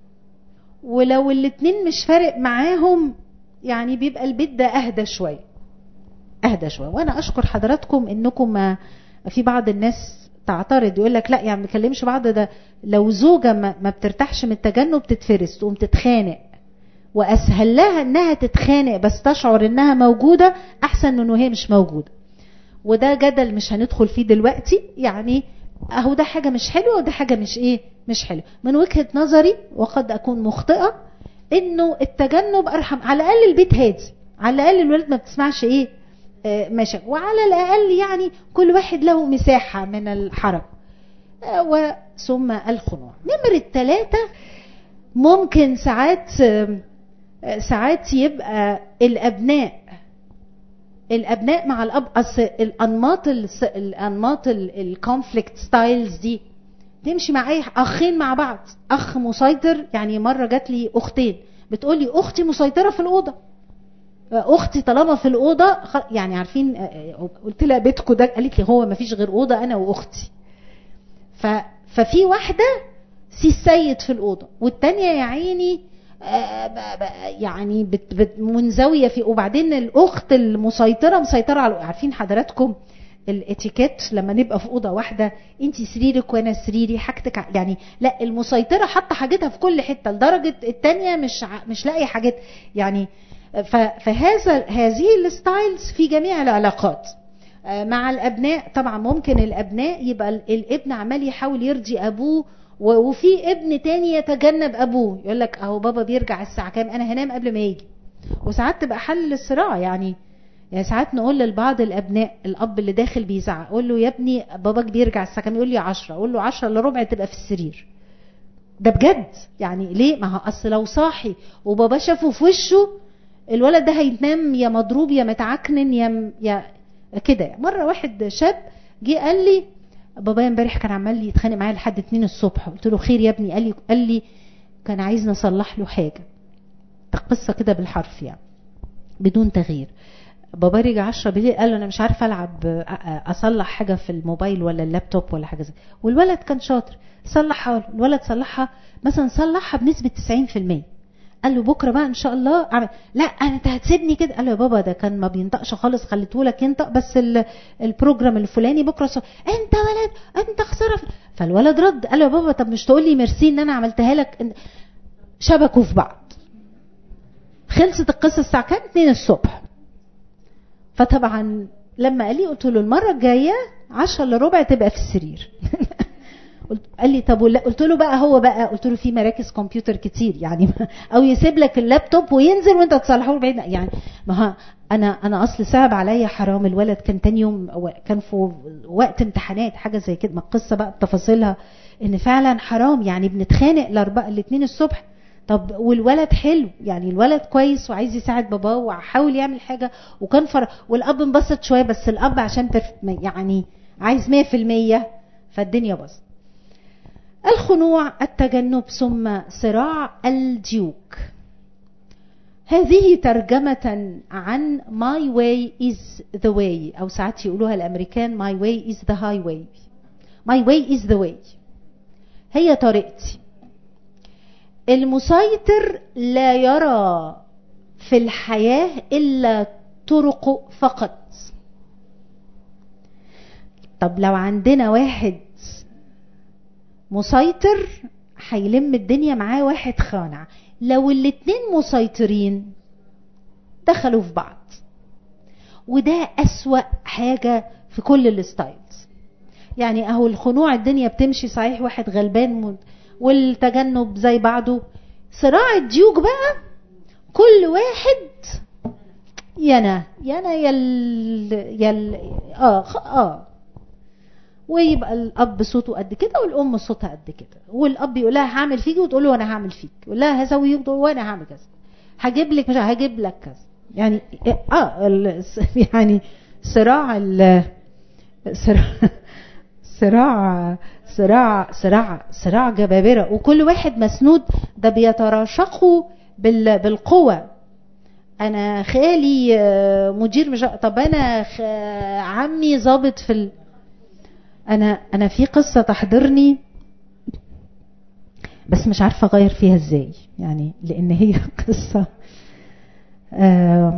ولو الاتنين مش فارق معاهم يعني بيبقى البيت ده اهدى شويه اهدى شويه. وانا اشكر حضراتكم انكم ما في بعض الناس تعترض يقول لك لا يعني ما بنكلمش بعض، ده لو زوجه ما, ما بترتاحش من التجنب تتفرس تقوم تتخانق، واسهل لها انها تتخانق بس تشعر انها موجوده احسن من وهي مش موجوده. وده جدل مش هندخل فيه دلوقتي، يعني اهو ده حاجه مش حلوه وده حاجه مش ايه مش حلوه. من وجهه نظري وقد اكون مخطئه انه التجنب ارحم، على الاقل البيت هادي، على الاقل الولاد ما بتسمعش ايه آه ماشي، وعلى الاقل يعني كل واحد له مساحه من الحرج. آه وثم الخنوع. نمرة ثلاثة، ممكن ساعات آه ساعات يبقى الابناء الابناء مع الاب، اصل الانماط الانماط الكونفليكت ستايلز دي تمشي مع اي اخين مع بعض. اخ مسيطر، يعني مره جات لي اختين بتقول لي اختي مسيطره في الاوضه، اختي طالما في الاوضه يعني عارفين. قلت لها بيتكم ده؟ قالت لي هو ما فيش غير اوضه انا واختي. ف ففي واحده سي السيد في الاوضه، والتانيه يا عيني يعني بت بت منزويه في. وبعدين الاخت المسيطره مسيطره على، عارفين حضراتكم الاتيكيت لما نبقى في اوضه واحده، انت سريرك وانا سريري، حاجتك يعني، لا المسيطره حاطه حاجتها في كل حته لدرجه التانيه مش مش لاقي حاجات يعني. فهذا هذه الستايلز في جميع العلاقات. مع الابناء طبعا ممكن الابناء يبقى الابن عمال يحاول يرضي ابوه، وفي ابن تاني يتجنب ابوه، يقول لك اهو بابا بيرجع الساعه كام، انا هنام قبل ما يجي. وساعات تبقى حل الصراع يعني. يعني ساعات نقول لبعض الابناء، الاب اللي داخل بيزعق اقول له يا ابني باباك بيرجع الساعه كام، يقول لي عشرة، اقول له عشرة الا ربع تبقى في السرير. ده بجد يعني. ليه؟ ما هو اصل لو صاحي وبابا شافه في وشه الولد ده هينام يا مضروب يا متعكنن يا يا كده. مره واحد شاب جه قال لي بابايا امبارح كان عمال يتخانق معايا لحد اتنين الصبح. قلت له خير يا ابني؟ قال لي قال لي كان عايزني اصلح له حاجه. القصه كده بالحرف يعني بدون تغيير. بابا رجع عشرة بالليل قال له انا مش عارفه العب اصلح حاجه في الموبايل ولا اللابتوب ولا حاجه زي، والولد كان شاطر صلحها. الولد صلحها مثلا صلحها بنسبه تسعين في المية. قال له بكره بقى ان شاء الله عمل. لا انت هتسيبني كده؟ قال له يا بابا ده كان ما بينطقش خالص، خليته لك ينطق بس البروجرام الفلاني بكره صح. انت ولد انت خساره. فالولد رد قال له يا بابا طب مش تقول لي ميرسي ان انا عملتها لك. شبكوا في بعض. خلصت القصه الساعه كام؟ اتنين الصبح. فطبعا لما قال لي قلت له المره الجايه عشرة الا ربع تبقى في السرير. قال لي طب ولا؟ قلت له بقى هو بقى قلت له في مراكز كمبيوتر كتير يعني، او يسيب لك اللابتوب وينزل وانت تصلحه له بعيد يعني. ما انا انا اصل صعب عليا حرام. الولد كان تاني يوم كان في وقت امتحانات حاجه زي كده، ما القصه بقى بتفاصيلها ان فعلا حرام يعني. بنتخانق الاربعه الاثنين الصبح. طب والولد حلو يعني، الولد كويس وعايز يساعد باباه وحاول يعمل حاجه وكان فر... والاب انبسط شويه، بس الاب عشان برف... يعني عايز مية في المية فالدنيا باظت. الخنوع، التجنب، ثم صراع الديوك. هذه ترجمة عن my way is the way، أو ساعات يقولوها الأمريكان my way is the highway. my way is the way، هي طريقتي. المسيطر لا يرى في الحياة إلا طرقه فقط. طب لو عندنا واحد مسيطر هيلم الدنيا معاه واحد خانع. لو الاتنين مسيطرين دخلوا في بعض، وده أسوأ حاجة في كل الستايلز. يعني اهو الخنوع الدنيا بتمشي صحيح، واحد غلبان، والتجنب زي بعضه. صراع الديوك بقى كل واحد ينا ينا يل يل اه اه ويبقى الاب صوته قد كده والام صوتها قد كده، والاب يقول لها هعمل فيكي وتقول له انا هعمل فيك، يقول لها هسوي وتقول وانا هعمل كذا، هجيب لك مش هجيب لك كذا. يعني اه يعني صراع ال صراع صراع صراع صراع صراع جبابرة، وكل واحد مسنود، ده بيتراشقوا بال بالقوة. انا خالي مدير مش، طب انا خ... عمي ضابط في ال... انا انا في قصة تحضرني بس مش عارفة اغير فيها ازاي، يعني لان هي قصة آه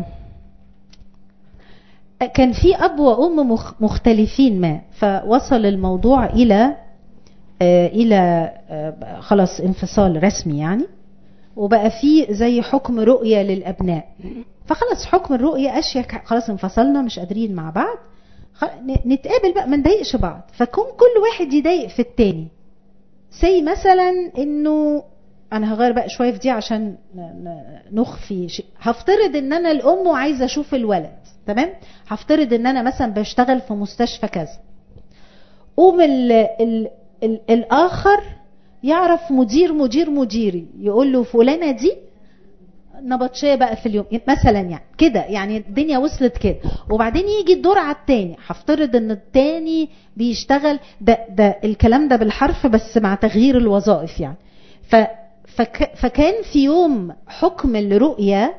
كان في اب وام مخ... مختلفين ما، فوصل الموضوع الى آه الى آه خلاص انفصال رسمي يعني، وبقى في زي حكم رؤية للابناء، فخلص حكم الرؤية اشيك، خلاص انفصلنا مش قادرين مع بعض، نتقابل بقى ما نضايقش بعض، فكون كل واحد يضايق في التاني. سي مثلا انه انا هغير بقى شويه في دي عشان نخفي شيء، هفترض ان انا الام وعايزه اشوف الولد، تمام، هفترض ان انا مثلا بشتغل في مستشفى كذا، قوم ال ال ال الاخر يعرف مدير مدير مديري يقول له فلانه دي نبطشيه بقى في اليوم مثلا، يعني كده، يعني الدنيا وصلت كده، وبعدين يجي الدور على التاني، هفترض ان التاني بيشتغل ده ده الكلام ده بالحرف بس مع تغيير الوظائف يعني، ف فك فكان في يوم حكم الرؤية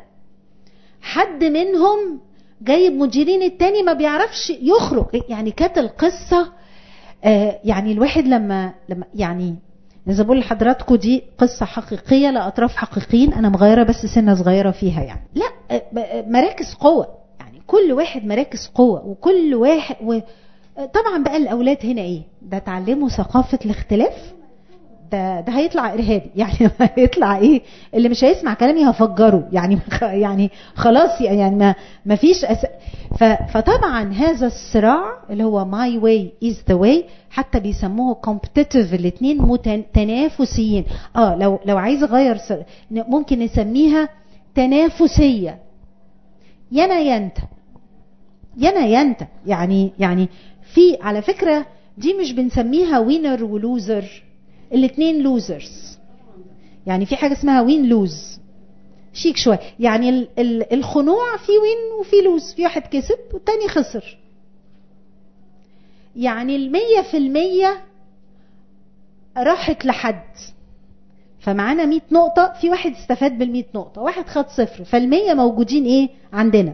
حد منهم جايب مديرين التاني ما بيعرفش يخرج، يعني كانت القصة آه يعني الواحد لما لما يعني إذا بقول لحضراتكم دي قصة حقيقية لأطراف حقيقيين، أنا مغيرة بس سنة صغيرة فيها يعني، لا مراكز قوة، يعني كل واحد مراكز قوة، وكل واحد و... طبعا بقى الأولاد هنا إيه ده تعلموا ثقافة الاختلاف، ده ده هيطلع إرهابي يعني هيطلع إيه اللي مش هيسمع كلامي هفجره يعني يعني خلاص يعني ما ما فيش أس... ف... فطبعا هذا الصراع اللي هو my way is the way، حتى بيسموه competitive، الاثنين متنافسيين. اه لو لو عايز اغير ممكن نسميها تنافسية، ينا ينت ينا ينت يعني يعني في على فكرة دي مش بنسميها وينر ولوزر، الاثنين لوزرز، يعني في حاجة اسمها وين لوز شيك شوية، يعني ال ال الخنوع في وين وفي لوز، في واحد كسب والتاني خسر، يعني المية في المية راحت لحد، فمعانا مية نقطة، في واحد استفاد بالمية نقطة، واحد خد صفر، فالمية موجودين ايه عندنا.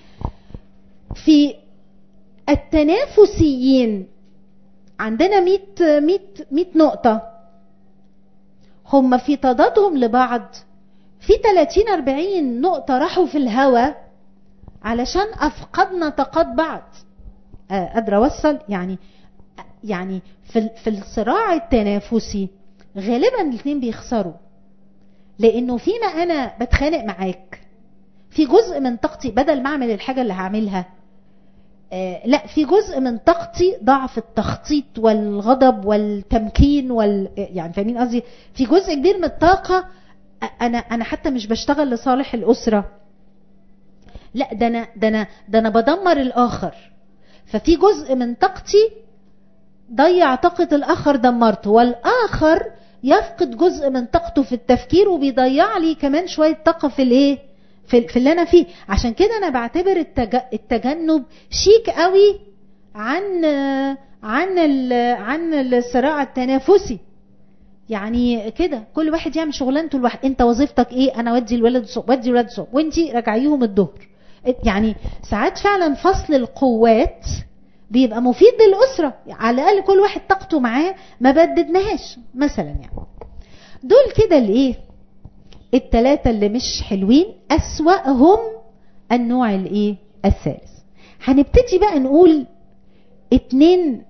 في التنافسيين عندنا مية مية مية نقطة، هم في تضادهم لبعض في تلاتين أربعين نقطة راحوا في الهواء علشان أفقدنا طاقات بعض. قادرة أوصل يعني يعني في في الصراع التنافسي غالبا الاثنين بيخسروا، لأنه فيما أنا بتخانق معاك في جزء من طاقتي بدل ما أعمل الحاجة اللي هعملها، آه لا في جزء من طاقتي ضعف التخطيط والغضب والتمكين وال يعني فاهمين قصدي، في جزء كبير من الطاقة أنا أنا حتى مش بشتغل لصالح الأسرة، لا ده أنا ده أنا ده أنا بدمر الآخر، ففي جزء من طاقتي ضيع طاقة الآخر دمرته، والآخر يفقد جزء من طاقته في التفكير وبيضيع لي كمان شوية طاقة في الايه في, في اللي أنا فيه. عشان كده أنا بعتبر التج... التجنب شيك قوي عن عن ال... عن الصراع التنافسي، يعني كده كل واحد يعمل شغلانته الواحد، انت وظيفتك ايه، انا ودي الولد الصبح ودي الولد الصبح وانتي راجعيهم الظهر، يعني ساعات فعلا فصل القوات بيبقى مفيد للأسرة، على الأقل كل واحد طاقته معاه ما بددناهاش مثلا يعني. دول كده الايه التلاتة اللي مش حلوين، أسوأهم النوع الايه الثالث. هنبتدي بقى نقول اتنين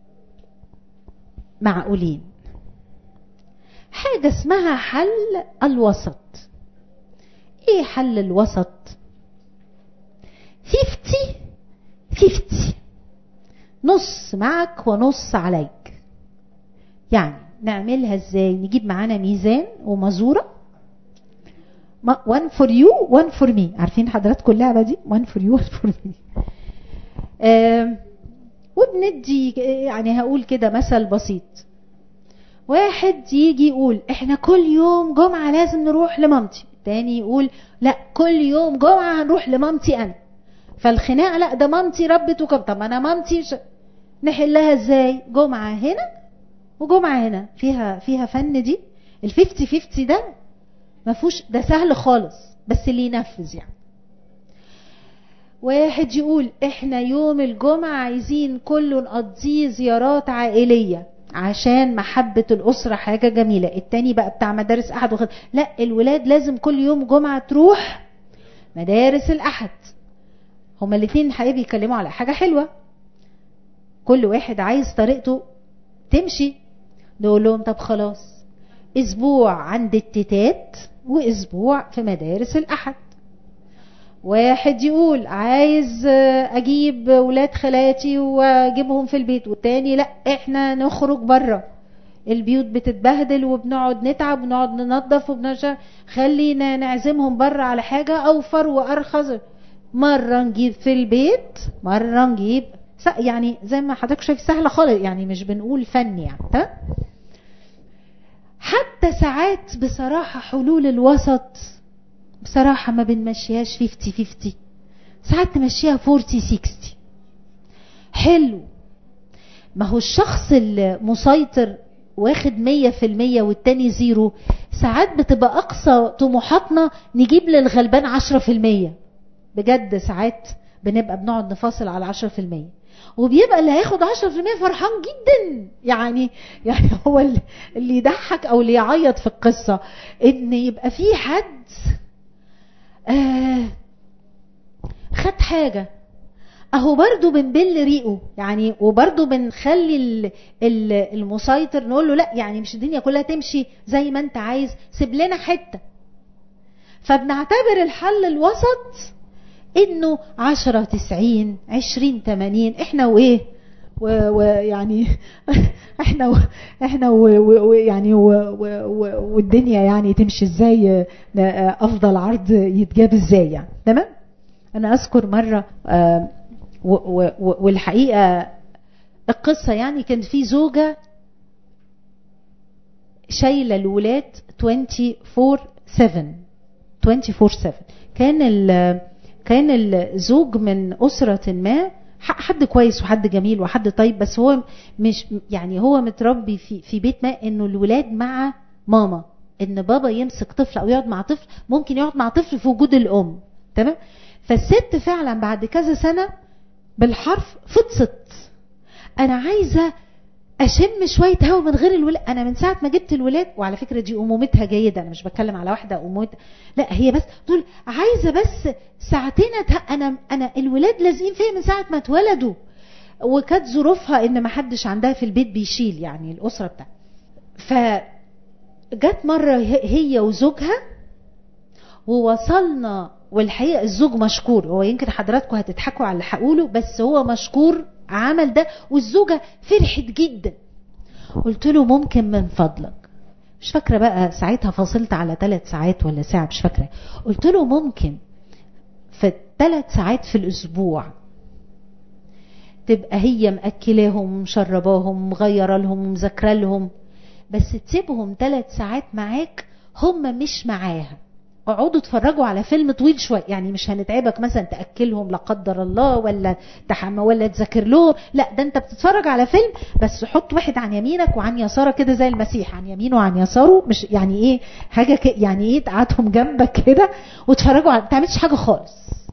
معقولين، حاجة اسمها حل الوسط. ايه حل الوسط؟ فيفتي فيفتي، نص معك ونص عليك. يعني نعملها ازاي؟ نجيب معانا ميزان ومزورة، one for you one for me، عارفين حضراتكم اللعبة دي one for you one for me. آه وبندي يعني هقول كده مثل بسيط. واحد يجي يقول احنا كل يوم جمعة لازم نروح لمامتي، التاني يقول لا كل يوم جمعة هنروح لمامتي انا. فالخناقة لا ده مامتي ربت وكم، طب انا مامتي ش... نحلها ازاي؟ جمعة هنا وجمعة هنا، فيها فيها فن دي. الفيفتي فيفتي ده مفهوش، ده سهل خالص بس اللي ينفذ يعني. واحد يقول احنا يوم الجمعة عايزين كله نقضيه زيارات عائلية عشان محبة الأسرة حاجة جميلة. التاني بقى بتاع مدارس أحد وخد لا الولاد لازم كل يوم جمعة تروح مدارس الأحد. هما الاتنين حقيقي بيتكلموا على حاجة حلوة، كل واحد عايز طريقته تمشي. نقول لهم طب خلاص اسبوع عند التتات واسبوع في مدارس الأحد. واحد يقول عايز اجيب ولاد خالاتي واجيبهم في البيت، والتاني لا احنا نخرج بره البيوت بتتبهدل وبنقعد نتعب ونقعد ننظف وبنرجع، خلينا نعزمهم بره على حاجة اوفر وارخص. مرة نجيب في البيت مرة نجيب، يعني زي ما حضرتك شايف سهلة خالص يعني، مش بنقول فن يعني. حتى ساعات بصراحة حلول الوسط بصراحة ما بنمشيهاش فيفتي فيفتي، ساعات نمشيها فورتي سيكستي. حلو، ما هو الشخص المسيطر واخد مية في المية والتاني زيرو، ساعات بتبقى أقصى طموحاتنا نجيب للغلبان عشرة في المية. بجد ساعات بنبقى بنقعد نفاصل على عشرة في المية، وبيبقى اللي هياخد عشرة في المية فرحان جدا يعني. يعني هو اللي يضحك أو اللي يعيط في القصة إن يبقى في حد آه خد حاجة، اهو برضو بنبل ريقه يعني، وبرضو بنخلي المسيطر نقول له لا يعني مش الدنيا كلها تمشي زي ما انت عايز، سيب لنا حتة. فبنعتبر الحل الوسط انه عشرة تسعين عشرين تمانين احنا وايه ويعني احنا و احنا ويعني والدنيا يعني تمشي ازاي، افضل عرض يتجاب ازاي يعني. تمام. انا اذكر مرة آه والحقيقة القصة يعني كان في زوجة شايلة الولاد أربعة وعشرين سبعة أربعة وعشرين سبعة. كان ال كان الزوج من أسرة ما، حد كويس وحد جميل وحد طيب، بس هو مش يعني هو متربي في في بيت ما انه الولاد مع ماما، ان بابا يمسك طفل او يقعد مع طفل، ممكن يقعد مع طفل في وجود الام. تمام. فالست فعلا بعد كذا سنة بالحرف فطست، انا عايزة اشم شوية هوا من غير الولاد. انا من ساعة ما جبت الولاد، وعلى فكرة دي امومتها جيدة، انا مش بتكلم على واحدة امومتها لا، هي بس تقول عايزة بس ساعتين انا انا الولاد لازقين فيا من ساعة ما اتولدوا، وكانت ظروفها ان ما حدش عندها في البيت بيشيل يعني الاسرة بتاعها. فجت مرة هي وزوجها ووصلنا، والحقيقة الزوج مشكور، هو يمكن حضراتكم هتضحكوا على اللي هقوله بس هو مشكور عمل ده، والزوجة فرحت جدا. قلت له ممكن من فضلك، مش فاكرة بقى ساعتها فاصلت على ثلاث ساعات ولا ساعة مش فاكرة، قلت له ممكن في ثلاث ساعات في الأسبوع تبقى هي مأكلاهم مشرباهم مغيرة لهم مذاكرة لهم، بس تسيبهم ثلاث ساعات معاك هم مش معاها، اقعدوا اتفرجوا على فيلم طويل شويه، يعني مش هنتعبك مثلا تاكلهم لا قدر الله ولا تحمى ولا تذاكر لهم، لا ده انت بتتفرج على فيلم بس حط واحد عن يمينك وعن يسارك كده زي المسيح، عن يمينه وعن يساره، مش يعني ايه حاجه يعني ايه تقعدهم جنبك كده وتفرجوا على، ما تعملش حاجه خالص.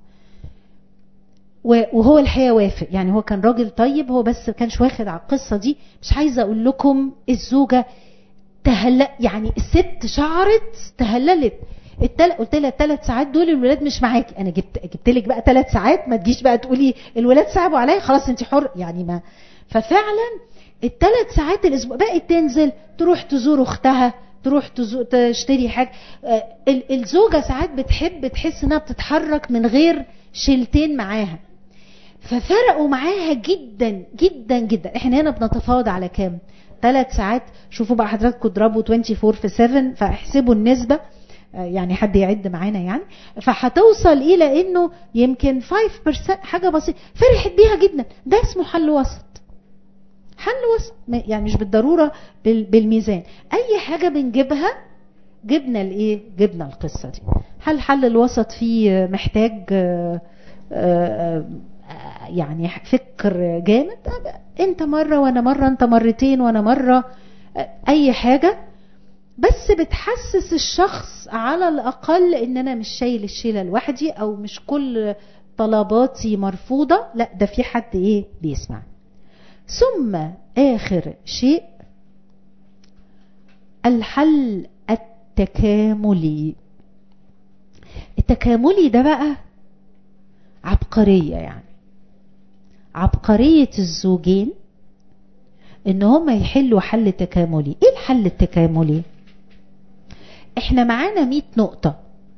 وهو الحقيقه وافق، يعني هو كان راجل طيب، هو بس كانش واخد على القصه دي. مش عايزه اقول لكم الزوجه تهلل، يعني الست شعرت تهللت. التل... قلت لها الثلاث ساعات دول الولاد مش معاكي، انا جبت جبت لك بقى ثلاث ساعات، ما تجيش بقى تقولي الولاد صعبوا عليا خلاص انت حر يعني. ما ففعلا الثلاث ساعات الاسبوع بقت تنزل تروح تزور اختها، تروح تزور تشتري حاجه. الزوجه ساعات بتحب تحس انها بتتحرك من غير شيلتين معاها، ففرقوا معاها جدا جدا جدا. احنا هنا بنتفاوض على كام؟ ثلاث ساعات. شوفوا بقى حضراتكم اضربوا أربعة وعشرين في سبعة فاحسبوا النسبه، يعني حد يعد معانا يعني، فهتوصل الى انه يمكن خمسة بالمية حاجة بسيطة. فرحت بيها جدا، ده اسمه حل وسط. حل وسط، يعني مش بالضرورة بالميزان. اي حاجة بنجيبها جبنا الايه، جبنا القصة دي. هل حل الوسط فيه محتاج يعني فكر جامد؟ انت مرة وانا مرة، انت مرتين وانا مرة، اي حاجة بس بتحسس الشخص على الاقل ان انا مش شايل الشيلة لوحدي، او مش كل طلباتي مرفوضة، لا ده في حد ايه بيسمع. ثم اخر شيء الحل التكاملي. التكاملي ده بقى عبقرية، يعني عبقرية الزوجين ان هما يحلوا حل تكاملي. ايه الحل التكاملي؟ احنا معانا مية نقطة،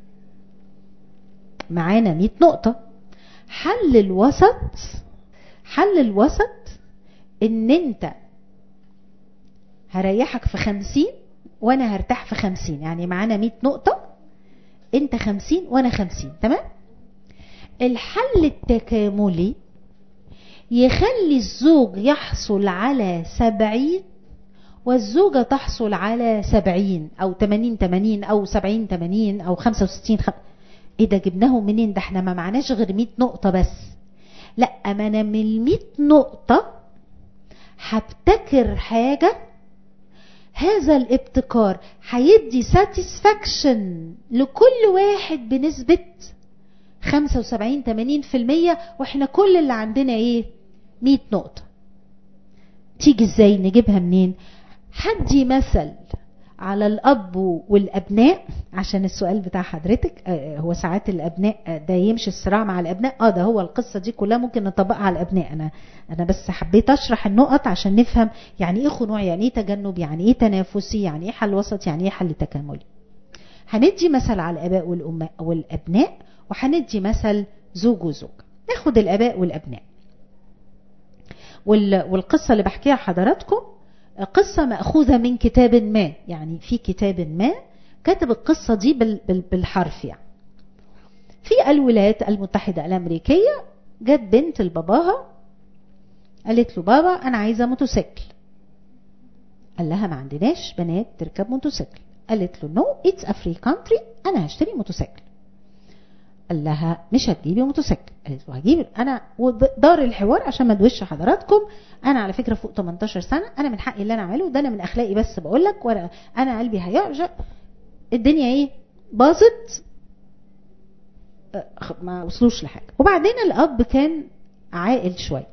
معانا مية نقطة. حل الوسط، حل الوسط ان انت هريحك في خمسين وانا هرتاح في خمسين، يعني معانا مية نقطة، انت خمسين وانا خمسين، تمام. الحل التكاملي يخلي الزوج يحصل على سبعين والزوجة تحصل على سبعين او تمانين تمانين او سبعين تمانين او خمسة وستين خ... ايه ده جبناه منين؟ ده احنا ما معناش غير مية نقطة بس. لا، ما انا من المية نقطة هبتكر حاجة، هذا الابتكار هيدي ساتسفاكشن لكل واحد بنسبة خمسة وسبعين ثمانين في المية، واحنا كل اللي عندنا ايه؟ مية نقطة. تيجي ازاي؟ نجيبها منين؟ هدي مثل على الاب والابناء عشان السؤال بتاع حضرتك. آه هو ساعات الابناء ده يمشي الصراع مع الابناء، اه ده هو القصة دي كلها ممكن نطبقها على الابناء. انا انا بس حبيت اشرح النقط عشان نفهم يعني ايه خنوع، يعني ايه تجنب، يعني ايه تنافسي، يعني ايه حل وسط، يعني ايه حل تكاملي. هندي مثل على الاباء والامهات والابناء، وهندي مثل زوج وزوج. ناخد الاباء والابناء. والقصة اللي بحكيها حضراتكم قصة مأخوذة من كتاب ما، يعني في كتاب ما كاتب القصة دي بالحرف. يعني في الولايات المتحدة الأمريكية جت بنت لباباها قالت له بابا أنا عايزة موتوسيكل. قال لها ما عندناش بنات تركب موتوسيكل. قالت له نو اتس ا فري كانتري، أنا هشتري موتوسيكل. قال لها مش هتجيبي موتوسيكل. قالت له هجيب انا. ودار الحوار عشان ما ادوش حضراتكم، انا على فكره فوق تمنتاشر سنه، انا من حقي اللي انا اعمله ده، انا من اخلاقي بس بقول لك، وانا انا قلبي هيعجب. الدنيا ايه باظت، ما وصلوش لحاجه. وبعدين الاب كان عاقل شويه،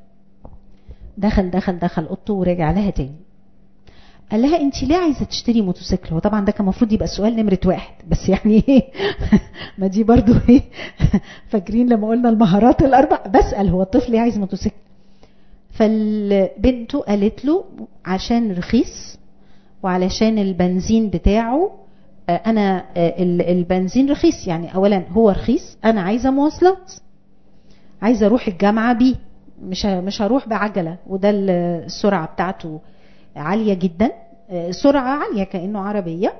دخل دخل دخل اوضته ورجع لها تاني. قال لها انت ليه عايزه تشتري موتوسيكل؟ هو طبعا ده كان المفروض يبقى السؤال نمره واحد، بس يعني ايه ما دي برضو ايه فاكرين لما قلنا المهارات الاربع؟ بسال هو الطفل ليه عايز موتوسيكل؟ فالبنته قالت له عشان رخيص، وعلشان البنزين بتاعه، انا البنزين رخيص، يعني اولا هو رخيص، انا عايزه مواصلات، عايزه اروح الجامعه بيه، مش مش هروح بعجله، وده السرعه بتاعته عالية جدا، سرعة عالية كأنه عربية،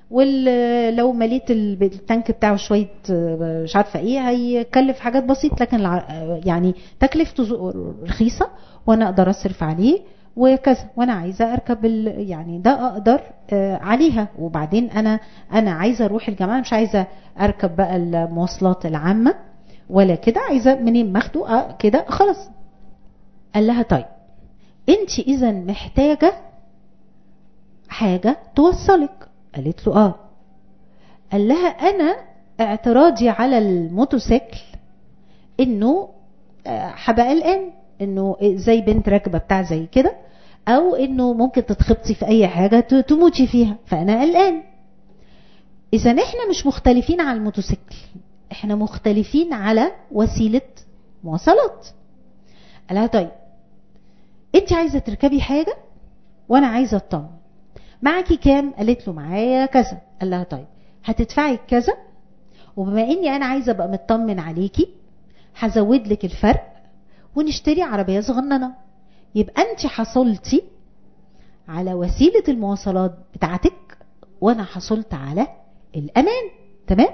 ولو مليت التانك بتاعه شوية مش عارفة ايه هيكلف حاجات بسيط، لكن يعني تكلفته رخيصة وانا اقدر اصرف عليه وكذا، وانا عايزة اركب يعني ده اقدر عليها. وبعدين انا انا عايزة اروح الجامعة، مش عايزة اركب بقى المواصلات العامة ولا كده، عايزة منين ماخده كده خلاص. قال لها طيب انت اذا محتاجة حاجة توصلك. قالت له اه. قال لها انا اعتراضي على الموتوسيكل انه هبقى قلقان، انه زي بنت راكبة بتاع زي كده، او انه ممكن تتخبطي في اي حاجة تموتي فيها، فانا قلقان. اذا احنا مش مختلفين على الموتوسيكل، احنا مختلفين على وسيلة مواصلات. قال لها طيب انت عايزة تركبي حاجة وانا عايزة اطمن، معاكي كام؟ قالت له معايا كذا. قال لها طيب هتدفعي كذا، وبما اني انا عايزة ابقى مطمن عليكي هزود لك الفرق ونشتري عربية صغننة. يبقى انت حصلتي على وسيلة المواصلات بتاعتك وانا حصلت على الامان، تمام.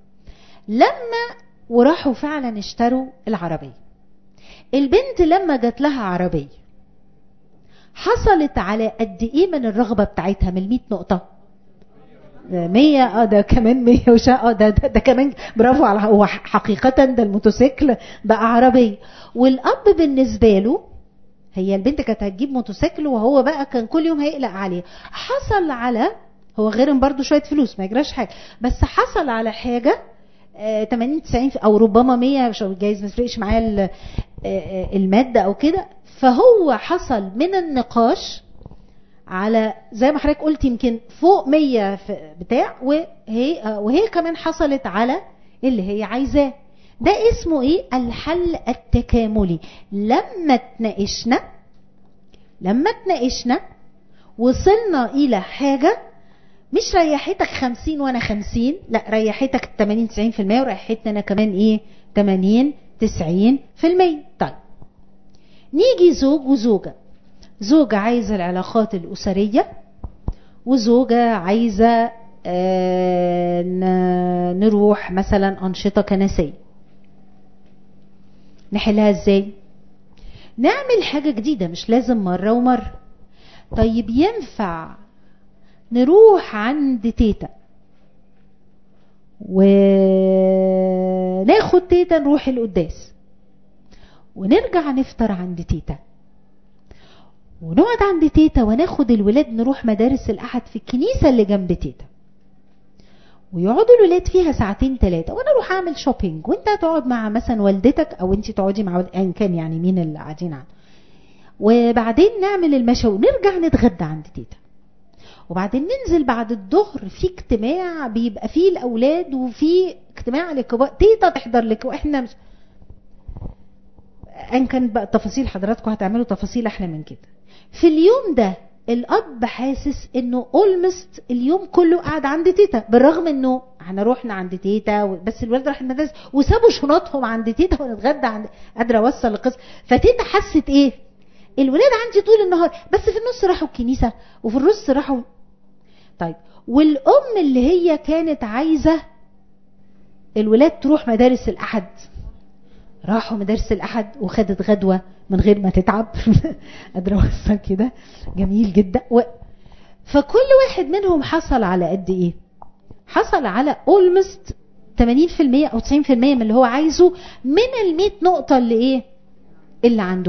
لما وراحوا فعلا اشتروا العربية، البنت لما جات لها عربية حصلت على قد ايه من الرغبة بتاعتها من المية نقطة؟ مية. اه ده كمان مية وشا اه ده, ده, ده كمان برافو على هو حقيقة ده الموتوسيكل بقى عربية. والاب بالنسبة له هي البنت كانت هتجيب موتوسيكل وهو بقى كان كل يوم هيقلق عليه. حصل على هو غيرهم برضو شوية فلوس ما يجراش حاجة، بس حصل على حاجة تمانين تسعين او ربما مية مش جايز ما يفرقش معاه المادة او كده. فهو حصل من النقاش على زي ما حضرتك قلت يمكن فوق مية بتاع، وهي وهي كمان حصلت على اللي هي عايزاه. ده اسمه ايه؟ الحل التكاملي. لما تناقشنا لما تناقشنا وصلنا الى حاجة مش ريحتك خمسين وانا خمسين، لا ريحتك تمانين تسعين في المية وريحتنا انا كمان ايه تمانين تسعين في المية. طيب نيجي زوج وزوجة. زوجة عايزة العلاقات الأسرية وزوجة عايزة آه نروح مثلا أنشطة كنسية. نحلها ازاي؟ نعمل حاجة جديدة مش لازم مرة ومرة. طيب ينفع نروح عند تيتا وناخد تيتا نروح القداس ونرجع نفطر عند تيتا ونقعد عند تيتا وناخد الولاد نروح مدارس الأحد في الكنيسة اللي جنب تيتا ويقعدوا الولاد فيها ساعتين ثلاثة وانا اروح اعمل شوبينج وانت تقعد مع مثلا والدتك او انت تقعدي مع ان كان يعني مين اللي قاعدين عنه، وبعدين نعمل المشاوي ونرجع نتغدى عند تيتا، وبعدين ننزل بعد الظهر في اجتماع بيبقى فيه الاولاد وفي اجتماع للكبار تيتا تحضر لك واحنا مش ان كان بقى تفاصيل حضراتكم هتعملوا تفاصيل احلى من كده. في اليوم ده الاب حاسس انه اولمست اليوم كله قاعد عند تيتا بالرغم انه احنا روحنا عند تيتا بس الولاد راح المدرسه وسابوا شنطهم عند تيتا ونتغدى عند قادره اوصل القصه. فتيتا حست ايه؟ الولاد عندي طول النهار بس في النص راحوا الكنيسه وفي النص راحوا. طيب والام اللي هي كانت عايزه الولاد تروح مدارس الاحد راحوا مدارس الأحد وخدت غدوة من غير ما تتعب قادرة أوصل كده جميل جدا و... فكل واحد منهم حصل على قد إيه؟ حصل على almost تمانين في المية أو تسعين في المية من اللي هو عايزه من المية نقطة اللي إيه؟ اللي عنده.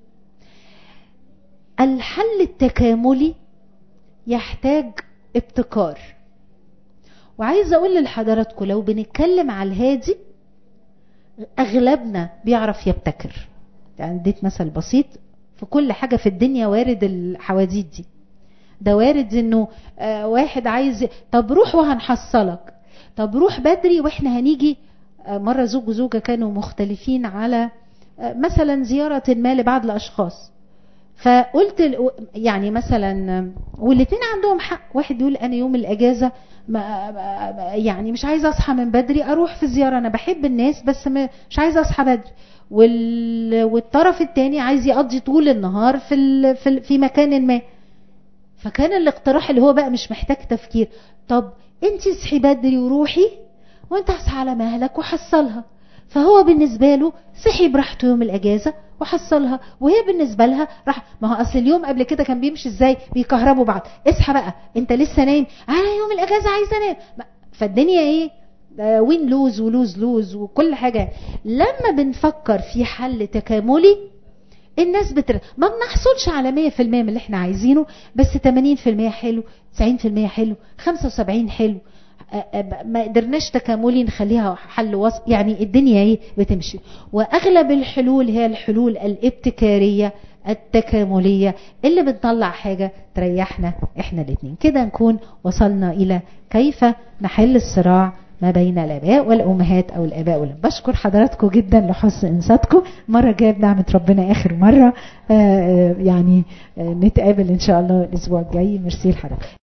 الحل التكاملي يحتاج ابتكار. وعايزة أقول لحضراتكم لو بنتكلم على الهادي اغلبنا بيعرف يبتكر. يعني اديت مثل بسيط، في كل حاجة في الدنيا وارد الحواديت دي. ده وارد انه آه واحد عايز طب روح وهنحصلك، طب روح بدري واحنا هنيجي. آه مرة زوج وزوجة كانوا مختلفين على آه مثلا زيارة ما لبعض الاشخاص، فقلت يعني مثلا والاثنين عندهم حق. واحد يقول انا يوم الاجازة ما يعني مش عايزه اصحى من بدري اروح في الزياره، انا بحب الناس بس مش عايزه اصحى بدري. وال... والطرف الثاني عايز يقضي طول النهار في ال... في, ال... في مكان ما. فكان الاقتراح اللي هو بقى مش محتاج تفكير، طب انت اصحي بدري وروحي وانت اصحى على مهلك وحصلها. فهو بالنسبه له صحي براحته يوم الاجازه وحصلها، وهي بالنسبه لها راح. ما هو اصل اليوم قبل كده كان بيمشي ازاي؟ بيكهربوا بعض، اصحى بقى انت لسه نايم، انا يوم الاجازه عايزه انام. فالدنيا ايه؟ وين لوز ولوز لوز وكل حاجه. لما بنفكر في حل تكاملي الناس بتر... ما بنحصلش على مية في المية من اللي احنا عايزينه، بس تمانين في المية حلو، تسعين في المية حلو، خمسة وسبعين حلو. ما قدرناش تكاملي نخليها حل وسط. يعني الدنيا ايه بتمشي. واغلب الحلول هي الحلول الابتكارية التكاملية اللي بتطلع حاجة تريحنا احنا الاثنين. كده نكون وصلنا الى كيف نحل الصراع ما بين الاباء والامهات او الاباء والام. بشكر حضراتكم جدا لحسن انصاتكم. مرة جاية بنعمة ربنا اخر مرة آآ يعني آآ نتقابل ان شاء الله الاسبوع الجاي. ميرسي لحضرتك.